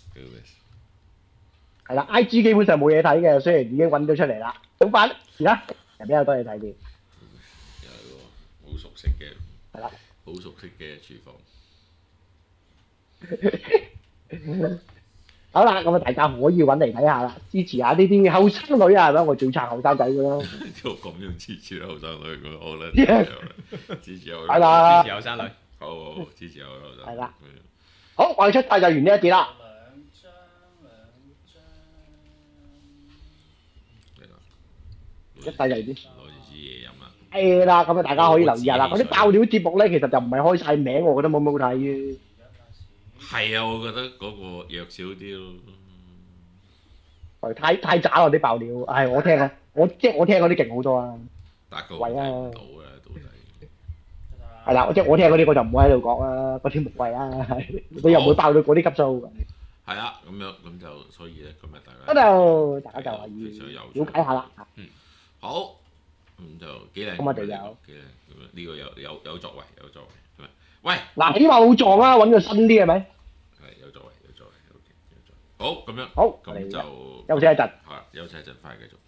S5: 係啦 ，I G 基本上冇嘢睇嘅，雖然已經揾到出嚟啦。咁翻而家又比較多嘢睇啲。
S2: 有個好熟悉嘅。係啦。好熟悉嘅廚房。
S5: 好啦，咁啊大家可以揾嚟睇下啦，支持下呢啲後生女啊，係咪？我最撐後生仔噶啦。
S2: 咁樣支持後生女，咁好啦，支持後生女。
S5: 係啦，
S3: 支持後生女。
S2: 好好好，支持後生女。
S5: 係啦。好，我哋出晒就完呢一節啦。兩張兩張。一晒就完。攞
S2: 住支嘢飲啦。
S5: 係啦，咁啊大家可以留意下啦。嗰啲爆料節目咧，其實就唔係開晒名，我覺得冇冇好睇嘅。
S2: 係啊，我覺得嗰個弱少啲咯。
S5: 係太太渣啦啲爆料，係我聽啊，我即係我聽嗰啲勁好多啊。
S2: 大個
S5: 喂啊！
S2: 唔到啊，到底。
S5: 係啦，即係我聽嗰啲我就唔會喺度講啦，嗰啲無謂啦，你又唔會爆到嗰啲級數。
S2: 係啊，咁樣咁就所以咧，今日大家
S5: 嗰度大家就可以
S2: 了
S5: 了解下啦。
S2: 嗯，好，咁就幾靚。
S5: 咁我哋有
S2: 幾靚，咁樣呢個有有有作為，有作為，係咪？喂，
S5: 嗱，起碼冇撞啦，揾個新啲係咪？
S2: 係有作為，有作為，有作為。好，咁樣。
S5: 好，
S2: 咁就
S5: 休息一陣。
S2: 係休息一陣，翻嚟繼續。